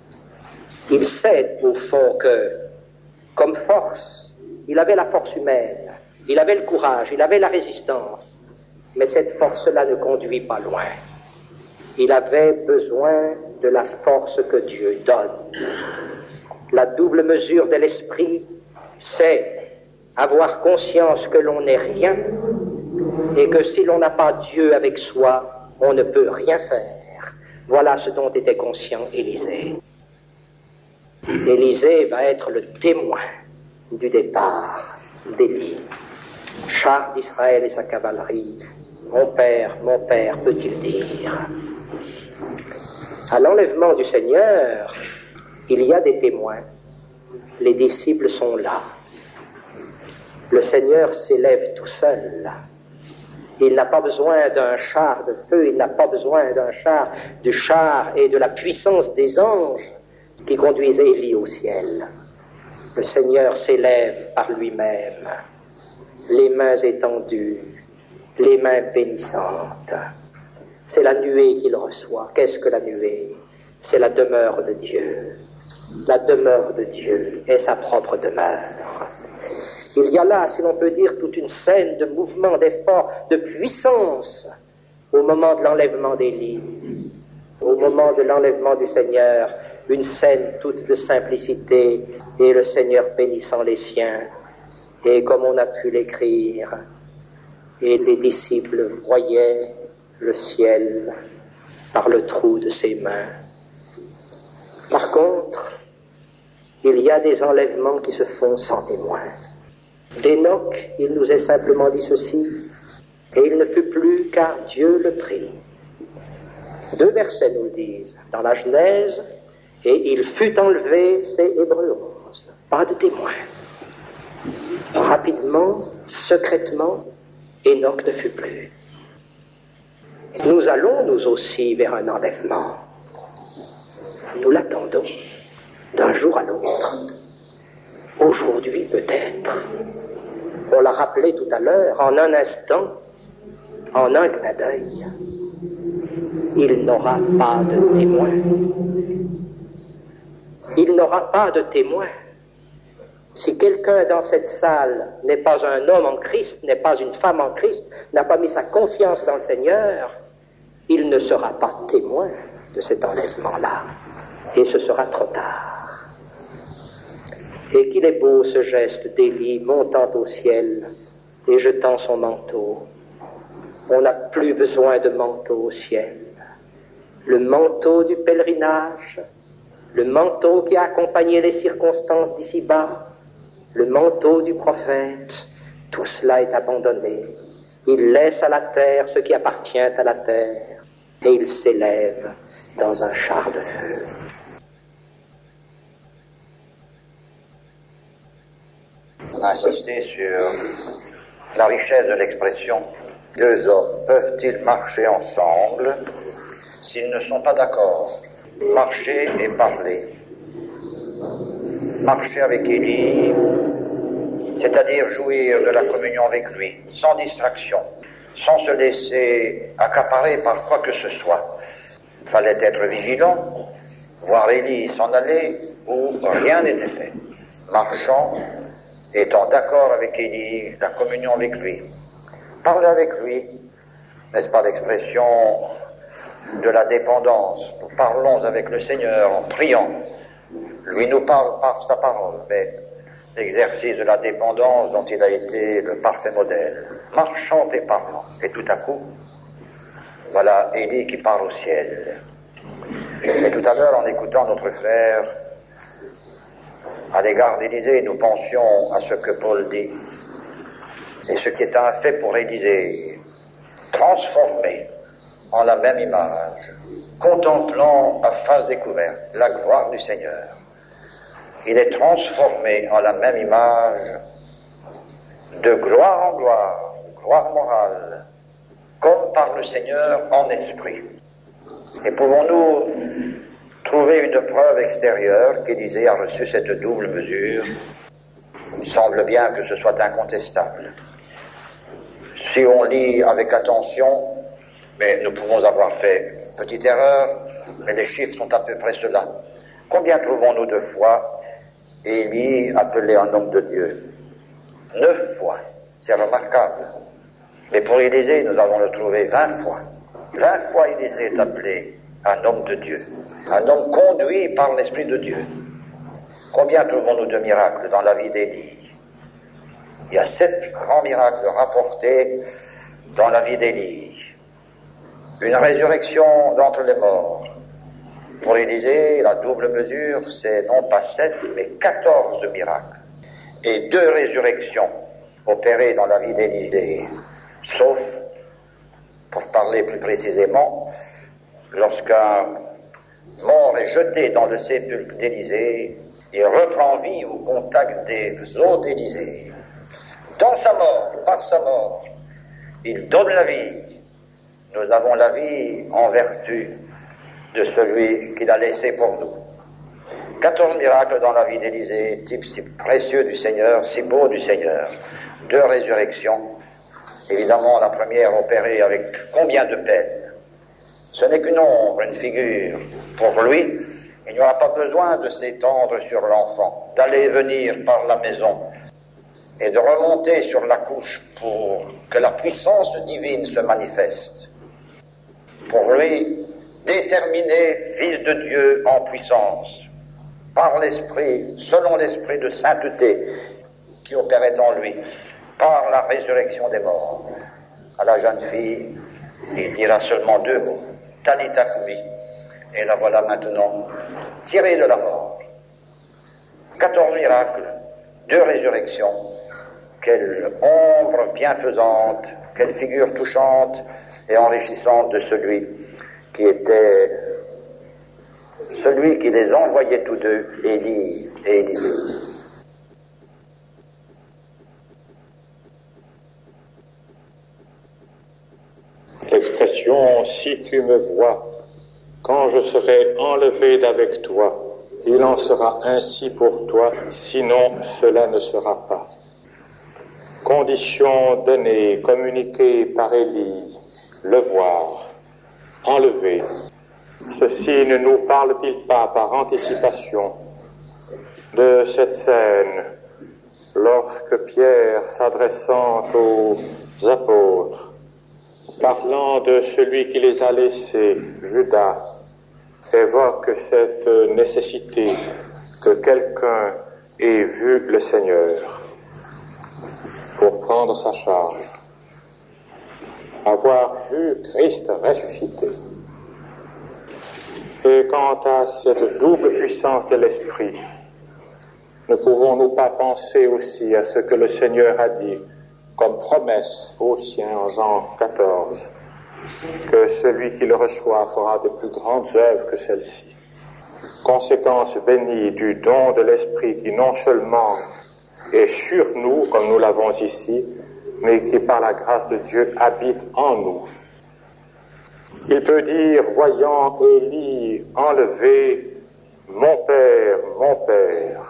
Il sait, au fond, que, comme force, il avait la force humaine, il avait le courage, il avait la résistance, mais cette force-là ne conduit pas loin. Il avait besoin de la force que Dieu donne. La double mesure de l'esprit, c'est avoir conscience que l'on n'est rien et que si l'on n'a pas Dieu avec soi, on ne peut rien faire. Voilà ce dont était conscient Élisée. Élisée va être le témoin du départ d'Élie. Char d'Israël et sa cavalerie, mon père, mon père, peut-il dire. À l'enlèvement du Seigneur, il y a des témoins. Les disciples sont là. Le Seigneur s'élève tout seul. Il n'a pas besoin d'un char de feu, il n'a pas besoin d'un char, du char et de la puissance des anges qui conduisent Élie au ciel. Le Seigneur s'élève par lui-même, les mains étendues, les mains bénissantes. C'est la nuée qu'il reçoit. Qu'est-ce que la nuée? C'est la demeure de Dieu. La demeure de Dieu est sa propre demeure. Il y a là, si l'on peut dire, toute une scène de mouvement, d'effort, de puissance au moment de l'enlèvement d'Élie, au moment de l'enlèvement du Seigneur, une scène toute de simplicité et le Seigneur bénissant les siens. Et comme on a pu l'écrire, et les disciples voyaient le ciel par le trou de ses mains. Par contre, il y a des enlèvements qui se font sans témoin. D'Enoch, il nous est simplement dit ceci, et il ne fut plus car Dieu le prit. Deux versets nous le disent, dans la Genèse, et il fut enlevé, c'est Hébreux onze. Pas de témoin. Rapidement, secrètement, Enoch ne fut plus. Nous allons, nous aussi, vers un enlèvement. Nous l'attendons d'un jour à l'autre. Aujourd'hui, peut-être. On l'a rappelé tout à l'heure, en un instant, en un clin d'œil, il n'aura pas de témoin. Il n'aura pas de témoin. Si quelqu'un dans cette salle n'est pas un homme en Christ, n'est pas une femme en Christ, n'a pas mis sa confiance dans le Seigneur, il ne sera pas témoin de cet enlèvement-là. Et ce sera trop tard. Et qu'il est beau ce geste d'Élie montant au ciel et jetant son manteau. On n'a plus besoin de manteau au ciel. le manteau du pèlerinage, le manteau qui a accompagné les circonstances d'ici-bas, le manteau du prophète, tout cela est abandonné. Il laisse à la terre ce qui appartient à la terre et il s'élève dans un char de feu. On a insisté sur la richesse de l'expression. Deux hommes peuvent-ils marcher ensemble s'ils ne sont pas d'accord? Marcher et parler. Marcher avec Élie, c'est-à-dire jouir de la communion avec lui, sans distraction, sans se laisser accaparer par quoi que ce soit. Il fallait être vigilant, voir Élie s'en aller où rien n'était fait. Marchant, étant d'accord avec Élie, la communion avec lui. Parler avec lui, n'est-ce pas l'expression de la dépendance? Nous parlons avec le Seigneur en priant. Lui nous parle par sa parole, mais l'exercice de la dépendance dont il a été le parfait modèle. Marchant et parlant. Et tout à coup, voilà Élie qui part au ciel. Et tout à l'heure, en écoutant notre frère, à l'égard d'Élisée, nous pensions à ce que Paul dit. Et ce qui est un fait pour Élisée, transformé en la même image, contemplant à face découverte la gloire du Seigneur. Il est transformé en la même image, de gloire en gloire, gloire morale, comme par le Seigneur en esprit. Et pouvons-nous trouver une preuve extérieure qu'Élisée a reçu cette double mesure? Il semble bien que ce soit incontestable. Si on lit avec attention, mais nous pouvons avoir fait une petite erreur, mais les chiffres sont à peu près cela. Combien trouvons-nous de fois Élie appelé un homme de Dieu? Neuf fois. C'est remarquable. Mais pour Élisée, nous allons le trouver vingt fois. Vingt fois Élisée est appelé un homme de Dieu. Un homme conduit par l'Esprit de Dieu. Combien trouvons-nous de miracles dans la vie d'Élie? Il y a sept grands miracles rapportés dans la vie d'Élie. Une résurrection d'entre les morts. Pour Élisée, la double mesure, c'est non pas sept, mais quatorze miracles. Et deux résurrections opérées dans la vie d'Élisée. Sauf, pour parler plus précisément, lorsqu'un mort est jeté dans le sépulcre d'Élisée, il reprend vie au contact des os d'Élisée. Dans sa mort, par sa mort, il donne la vie. Nous avons la vie en vertu de celui qu'il a laissé pour nous. quatorze miracles dans la vie d'Élisée, type si précieux du Seigneur, si beau du Seigneur. Deux résurrections. Évidemment, la première opérée avec combien de peine? Ce n'est qu'une ombre, une figure. Pour lui, il n'y aura pas besoin de s'étendre sur l'enfant, d'aller et venir par la maison et de remonter sur la couche pour que la puissance divine se manifeste. Pour lui, déterminé Fils de Dieu en puissance, par l'Esprit, selon l'Esprit de sainteté qui opérait en lui, par la résurrection des morts. À la jeune fille, il dira seulement deux mots, Talitha Kumi, et la voilà maintenant tirée de la mort. quatorze miracles, deux résurrections, quelle ombre bienfaisante, quelle figure touchante et enrichissante de celui qui était celui qui les envoyait tous deux, Élie et Élisée. L'expression « si tu me vois, quand je serai enlevé d'avec toi, il en sera ainsi pour toi, sinon cela ne sera pas ». Condition donnée, communiquée par Élie, le voir, enlevé. Ceci ne nous parle-t-il pas par anticipation de cette scène lorsque Pierre, s'adressant aux apôtres, parlant de celui qui les a laissés, Judas, évoque cette nécessité que quelqu'un ait vu le Seigneur pour prendre sa charge, avoir vu Christ ressuscité. Et quant à cette double puissance de l'Esprit, ne pouvons-nous pas penser aussi à ce que le Seigneur a dit comme promesse aux siens en Jean quatorze, que celui qui le reçoit fera de plus grandes œuvres que celles-ci. Conséquence bénie du don de l'Esprit qui non seulement est sur nous, comme nous l'avons ici, mais qui par la grâce de Dieu habite en nous. Il peut dire, voyant Élie enlever, mon Père, mon Père.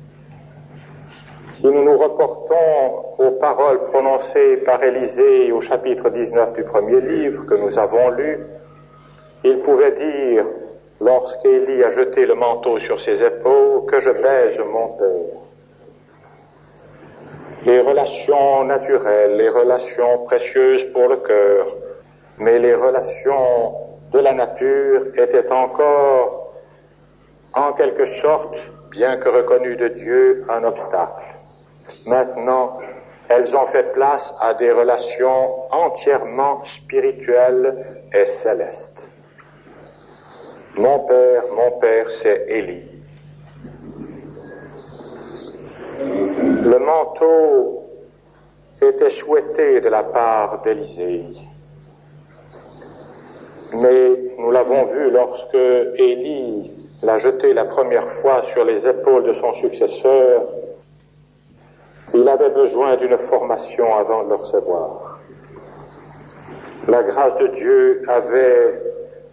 Si nous nous reportons aux paroles prononcées par Élisée au chapitre dix-neuf du premier livre que nous avons lu, il pouvait dire, lorsqu'Élie a jeté le manteau sur ses épaules, que je baise mon Père. Les relations naturelles, les relations précieuses pour le cœur, mais les relations de la nature étaient encore, en quelque sorte, bien que reconnues de Dieu, un obstacle. Maintenant, elles ont fait place à des relations entièrement spirituelles et célestes. Mon Père, mon Père, c'est Élie. Le manteau était souhaité de la part d'Élisée. Mais nous l'avons vu lorsque Élie l'a jeté la première fois sur les épaules de son successeur, il avait besoin d'une formation avant de le recevoir. La grâce de Dieu avait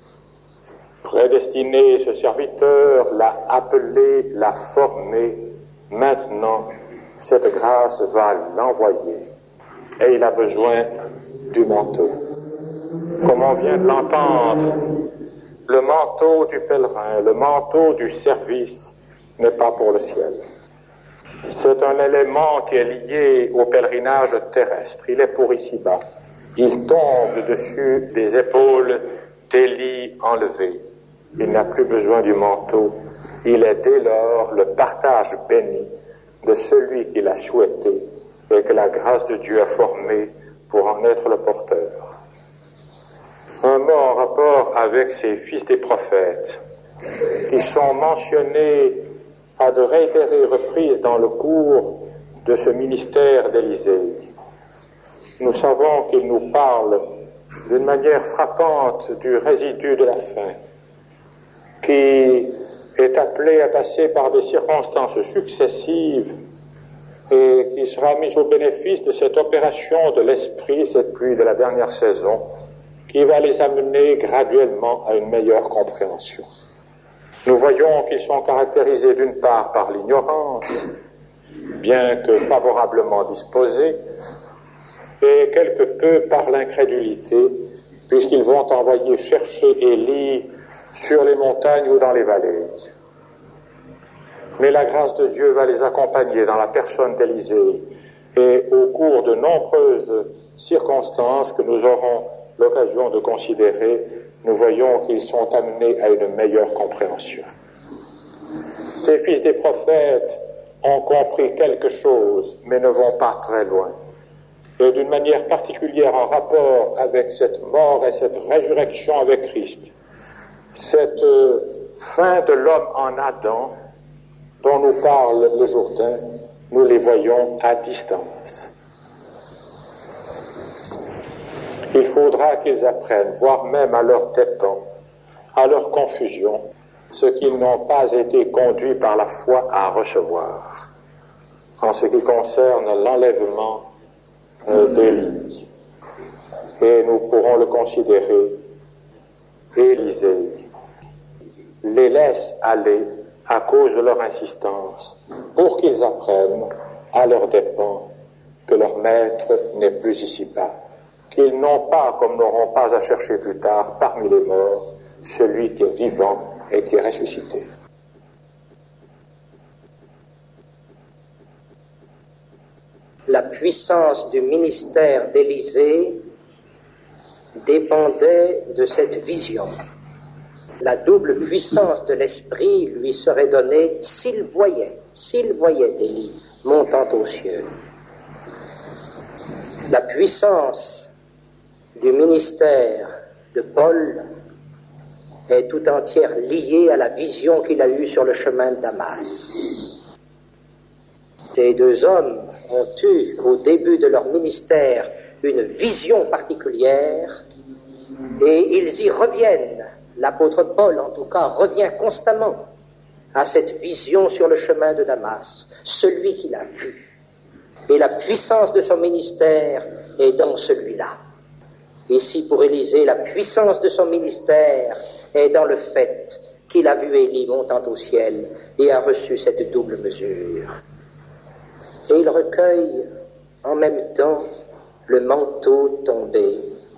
prédestiné ce serviteur, l'a appelé, l'a formé. Maintenant, cette grâce va l'envoyer. Et il a besoin du manteau. Comme on vient de l'entendre, le manteau du pèlerin, le manteau du service n'est pas pour le ciel. C'est un élément qui est lié au pèlerinage terrestre. Il est pour ici-bas. Il tombe dessus des épaules d'Élie enlevées. Il n'a plus besoin du manteau. Il est dès lors le partage béni de celui qui l'a souhaité et que la grâce de Dieu a formé pour en être le porteur. Un mot en rapport avec ces fils des prophètes qui sont mentionnés à de réitérées reprises dans le cours de ce ministère d'Élisée. Nous savons qu'il nous parle d'une manière frappante du résidu de la fin, qui est appelé à passer par des circonstances successives et qui sera mis au bénéfice de cette opération de l'esprit, cette pluie de la dernière saison, qui va les amener graduellement à une meilleure compréhension. Nous voyons qu'ils sont caractérisés d'une part par l'ignorance, bien que favorablement disposés, et quelque peu par l'incrédulité, puisqu'ils vont envoyer chercher Élie sur les montagnes ou dans les vallées. Mais la grâce de Dieu va les accompagner dans la personne d'Élisée, et au cours de nombreuses circonstances que nous aurons l'occasion de considérer, nous voyons qu'ils sont amenés à une meilleure compréhension. Ces fils des prophètes ont compris quelque chose, mais ne vont pas très loin. Et d'une manière particulière en rapport avec cette mort et cette résurrection avec Christ, cette fin de l'homme en Adam dont nous parle le Jourdain, nous les voyons à distance. Il faudra qu'ils apprennent, voire même à leur dépens, à leur confusion, ce qu'ils n'ont pas été conduits par la foi à recevoir, en ce qui concerne l'enlèvement euh, d'Élie. Et nous pourrons le considérer. Élisée les laisse aller à cause de leur insistance, pour qu'ils apprennent à leurs dépens que leur maître n'est plus ici-bas, qu'ils n'ont pas, comme n'auront pas à chercher plus tard, parmi les morts, celui qui est vivant et qui est ressuscité. La puissance du ministère d'Élisée dépendait de cette vision. La double puissance de l'esprit lui serait donnée s'il voyait, s'il voyait Élie montant aux cieux. La puissance du ministère de Paul est tout entière liée à la vision qu'il a eue sur le chemin de Damas. Ces deux hommes ont eu, au début de leur ministère, une vision particulière, et ils y reviennent. L'apôtre Paul, en tout cas, revient constamment à cette vision sur le chemin de Damas, celui qu'il a vu. Et la puissance de son ministère est dans celui-là. Ici, pour Élisée, la puissance de son ministère est dans le fait qu'il a vu Élie montant au ciel et a reçu cette double mesure. Et il recueille en même temps le manteau tombé.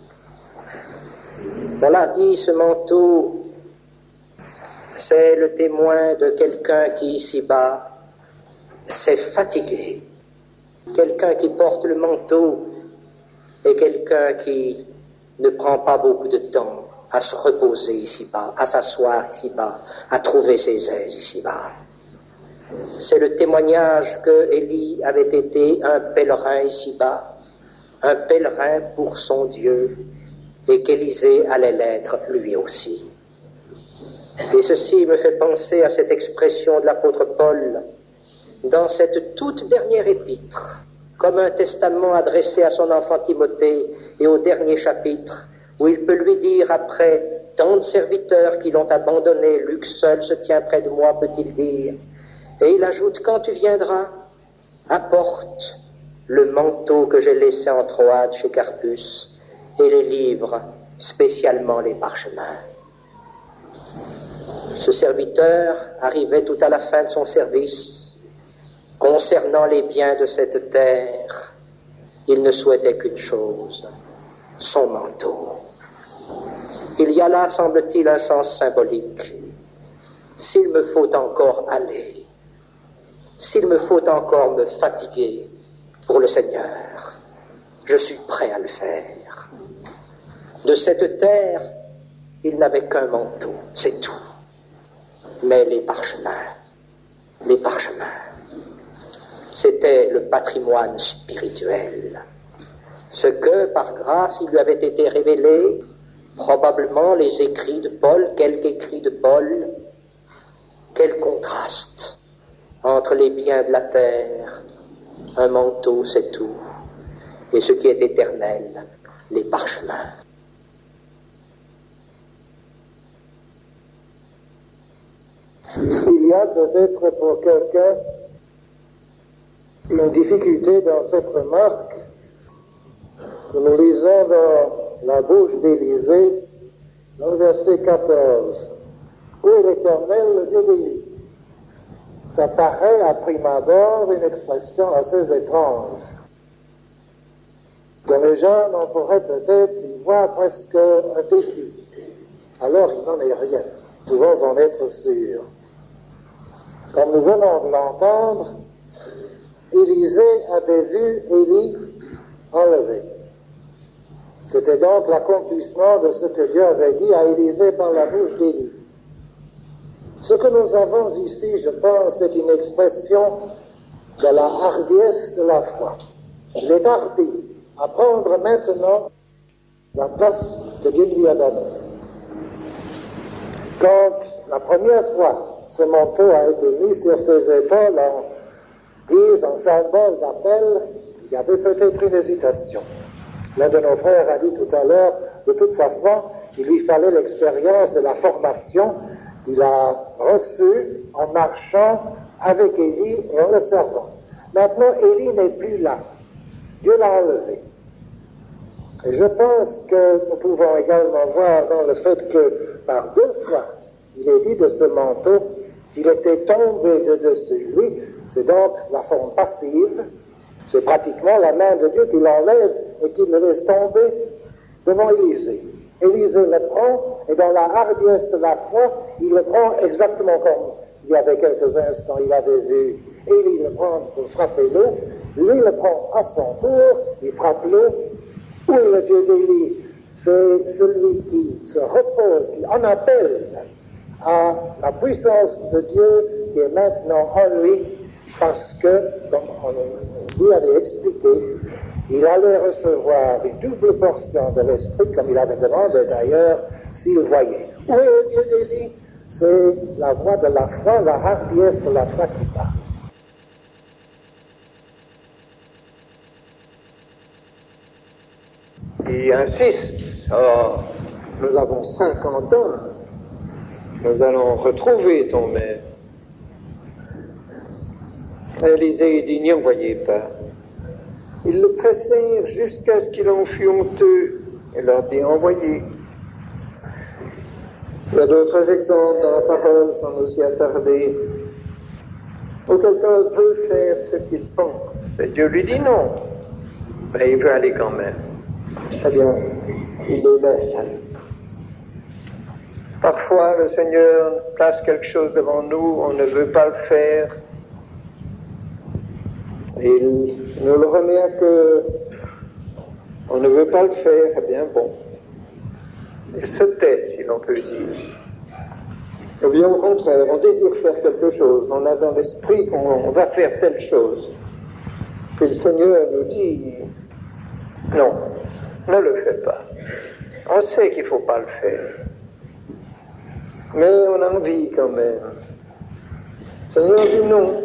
On l'a dit, ce manteau, c'est le témoin de quelqu'un qui, ici-bas, s'est fatigué. Quelqu'un qui porte le manteau est quelqu'un qui ne prend pas beaucoup de temps à se reposer ici-bas, à s'asseoir ici-bas, à trouver ses aises ici-bas. C'est le témoignage que Élie avait été un pèlerin ici-bas, un pèlerin pour son Dieu, et qu'Élisée allait l'être lui aussi. Et ceci me fait penser à cette expression de l'apôtre Paul dans cette toute dernière épître, comme un testament adressé à son enfant Timothée, et au dernier chapitre, où il peut lui dire, après tant de serviteurs qui l'ont abandonné, Luc seul se tient près de moi, peut-il dire, et il ajoute, quand tu viendras, apporte le manteau que j'ai laissé en Troade chez Carpus, et les livres, spécialement les parchemins. Ce serviteur arrivait tout à la fin de son service. Concernant les biens de cette terre, il ne souhaitait qu'une chose, son manteau. Il y a là, semble-t-il, un sens symbolique. S'il me faut encore aller, s'il me faut encore me fatiguer pour le Seigneur, je suis prêt à le faire. De cette terre, il n'avait qu'un manteau, c'est tout. Mais les parchemins, les parchemins, c'était le patrimoine spirituel. Ce que, par grâce, il lui avait été révélé, probablement les écrits de Paul, quelques écrits de Paul, quel contraste entre les biens de la terre, un manteau, c'est tout, et ce qui est éternel, les parchemins. Il y a peut-être pour quelqu'un une difficulté dans cette remarque que nous lisons dans la bouche d'Élisée, dans le verset quatorze. Où est l'Éternel, le Dieu d'Élie? Ça paraît à prime abord une expression assez étrange. Dans les gens, on pourrait peut-être y voir presque un défi. Alors il n'en est rien. Nous pouvons en être sûrs. Comme nous venons de l'entendre, Élisée avait vu Élie enlevé. C'était donc l'accomplissement de ce que Dieu avait dit à Élisée par la bouche d'Élie. Ce que nous avons ici, je pense, c'est une expression de la hardiesse de la foi. Il est hardi à prendre maintenant la place que Dieu lui a donnée. Quand la première fois ce manteau a été mis sur ses épaules en guise, en symbole d'appel, il y avait peut-être une hésitation. L'un de nos frères a dit tout à l'heure, de toute façon, il lui fallait l'expérience de la formation qu'il a reçue en marchant avec Élie et en le servant. Maintenant, Élie n'est plus là. Dieu l'a enlevé. Et je pense que nous pouvons également voir dans le fait que, par deux fois, il est dit de ce manteau qu'il était tombé de dessus lui. C'est donc la forme passive. C'est pratiquement la main de Dieu qui l'enlève et qui le laisse tomber devant Élisée. Élisée le prend, et dans la hardiesse de la foi, il le prend exactement comme il y avait quelques instants, il avait vu Élie le prendre pour frapper l'eau. Lui le prend à son tour, il frappe l'eau. Où est le Dieu d'Élie? C'est celui qui se repose, qui en appelle à la puissance de Dieu qui est maintenant en lui, parce que, comme on lui avait expliqué, il allait recevoir une double portion de l'Esprit, comme il avait demandé d'ailleurs s'il voyait. Où est le Dieu d'Élie? C'est la voix de la foi, la hardiesse de la foi qui parle. Il insiste. Oh, nous avons cinquante hommes. Nous allons retrouver ton maître. Élisée dit, n'y envoyez pas. Ils le pressèrent jusqu'à ce qu'il en fût honteux et leur dit, envoyez. Il y a d'autres exemples dans la parole sans nous y attarder, où quelqu'un veut faire ce qu'il pense et Dieu lui dit non, mais il veut aller quand même. Eh bien, il les laisse aller. Parfois, le Seigneur place quelque chose devant nous, on ne veut pas le faire, et il nous le remet à cœur. On ne veut pas le faire, eh bien bon. Il se tait, si l'on peut dire. Ou bien au contraire, on désire faire quelque chose, on a dans l'esprit qu'on va faire telle chose. Puis le Seigneur nous dit, non, ne le fais pas. On sait qu'il ne faut pas le faire. Mais on a envie quand même. Le Seigneur dit non.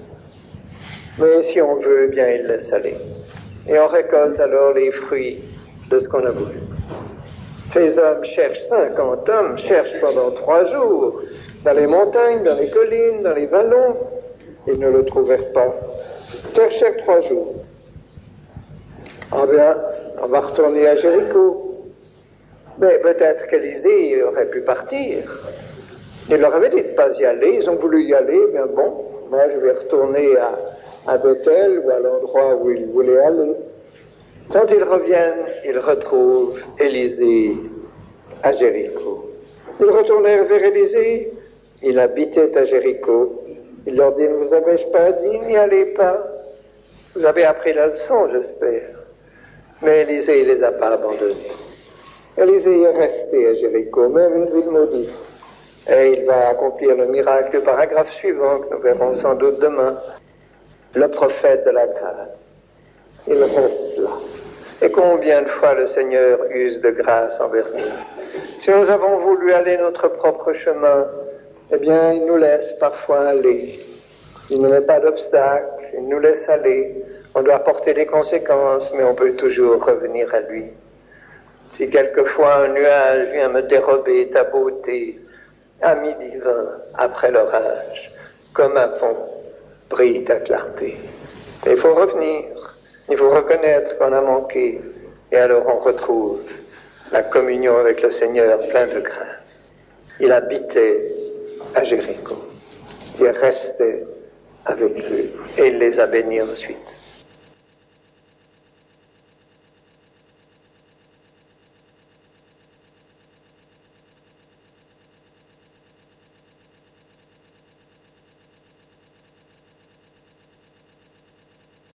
Mais si on veut, bien il laisse aller. Et on récolte alors les fruits de ce qu'on a voulu. Ces hommes cherchent, cinquante hommes cherchent pendant trois jours, dans les montagnes, dans les collines, dans les vallons. Ils ne le trouvèrent pas. Cherchèrent trois jours. Ah bien, on va retourner à Jéricho. Mais peut-être qu'Élisée aurait pu partir. Il leur avait dit de ne pas y aller, ils ont voulu y aller, bien bon, moi je vais retourner à, à Bethel ou à l'endroit où ils voulaient aller. Quand ils reviennent, ils retrouvent Élisée à Jéricho. Ils retournèrent vers Élisée, il habitait à Jéricho. Il leur dit, ne vous avais-je pas dit, n'y allez pas? Vous avez appris la leçon, j'espère. Mais Élisée ne les a pas abandonnés. Élisée est resté à Jéricho, même une ville maudite. Et il va accomplir le miracle du paragraphe suivant, que nous verrons sans doute demain. Le prophète de la grâce. Il reste là. Et combien de fois le Seigneur use de grâce envers nous. Si nous avons voulu aller notre propre chemin, eh bien, il nous laisse parfois aller. Il ne met pas d'obstacle, il nous laisse aller. On doit porter les conséquences, mais on peut toujours revenir à lui. Si quelquefois un nuage vient me dérober ta beauté, ami divin, après l'orage, comme un pont, brille ta clarté. Et il faut revenir, il faut reconnaître qu'on a manqué, et alors on retrouve la communion avec le Seigneur plein de grâce. Il habitait à Jéricho, il restait avec lui, et il les a bénis ensuite.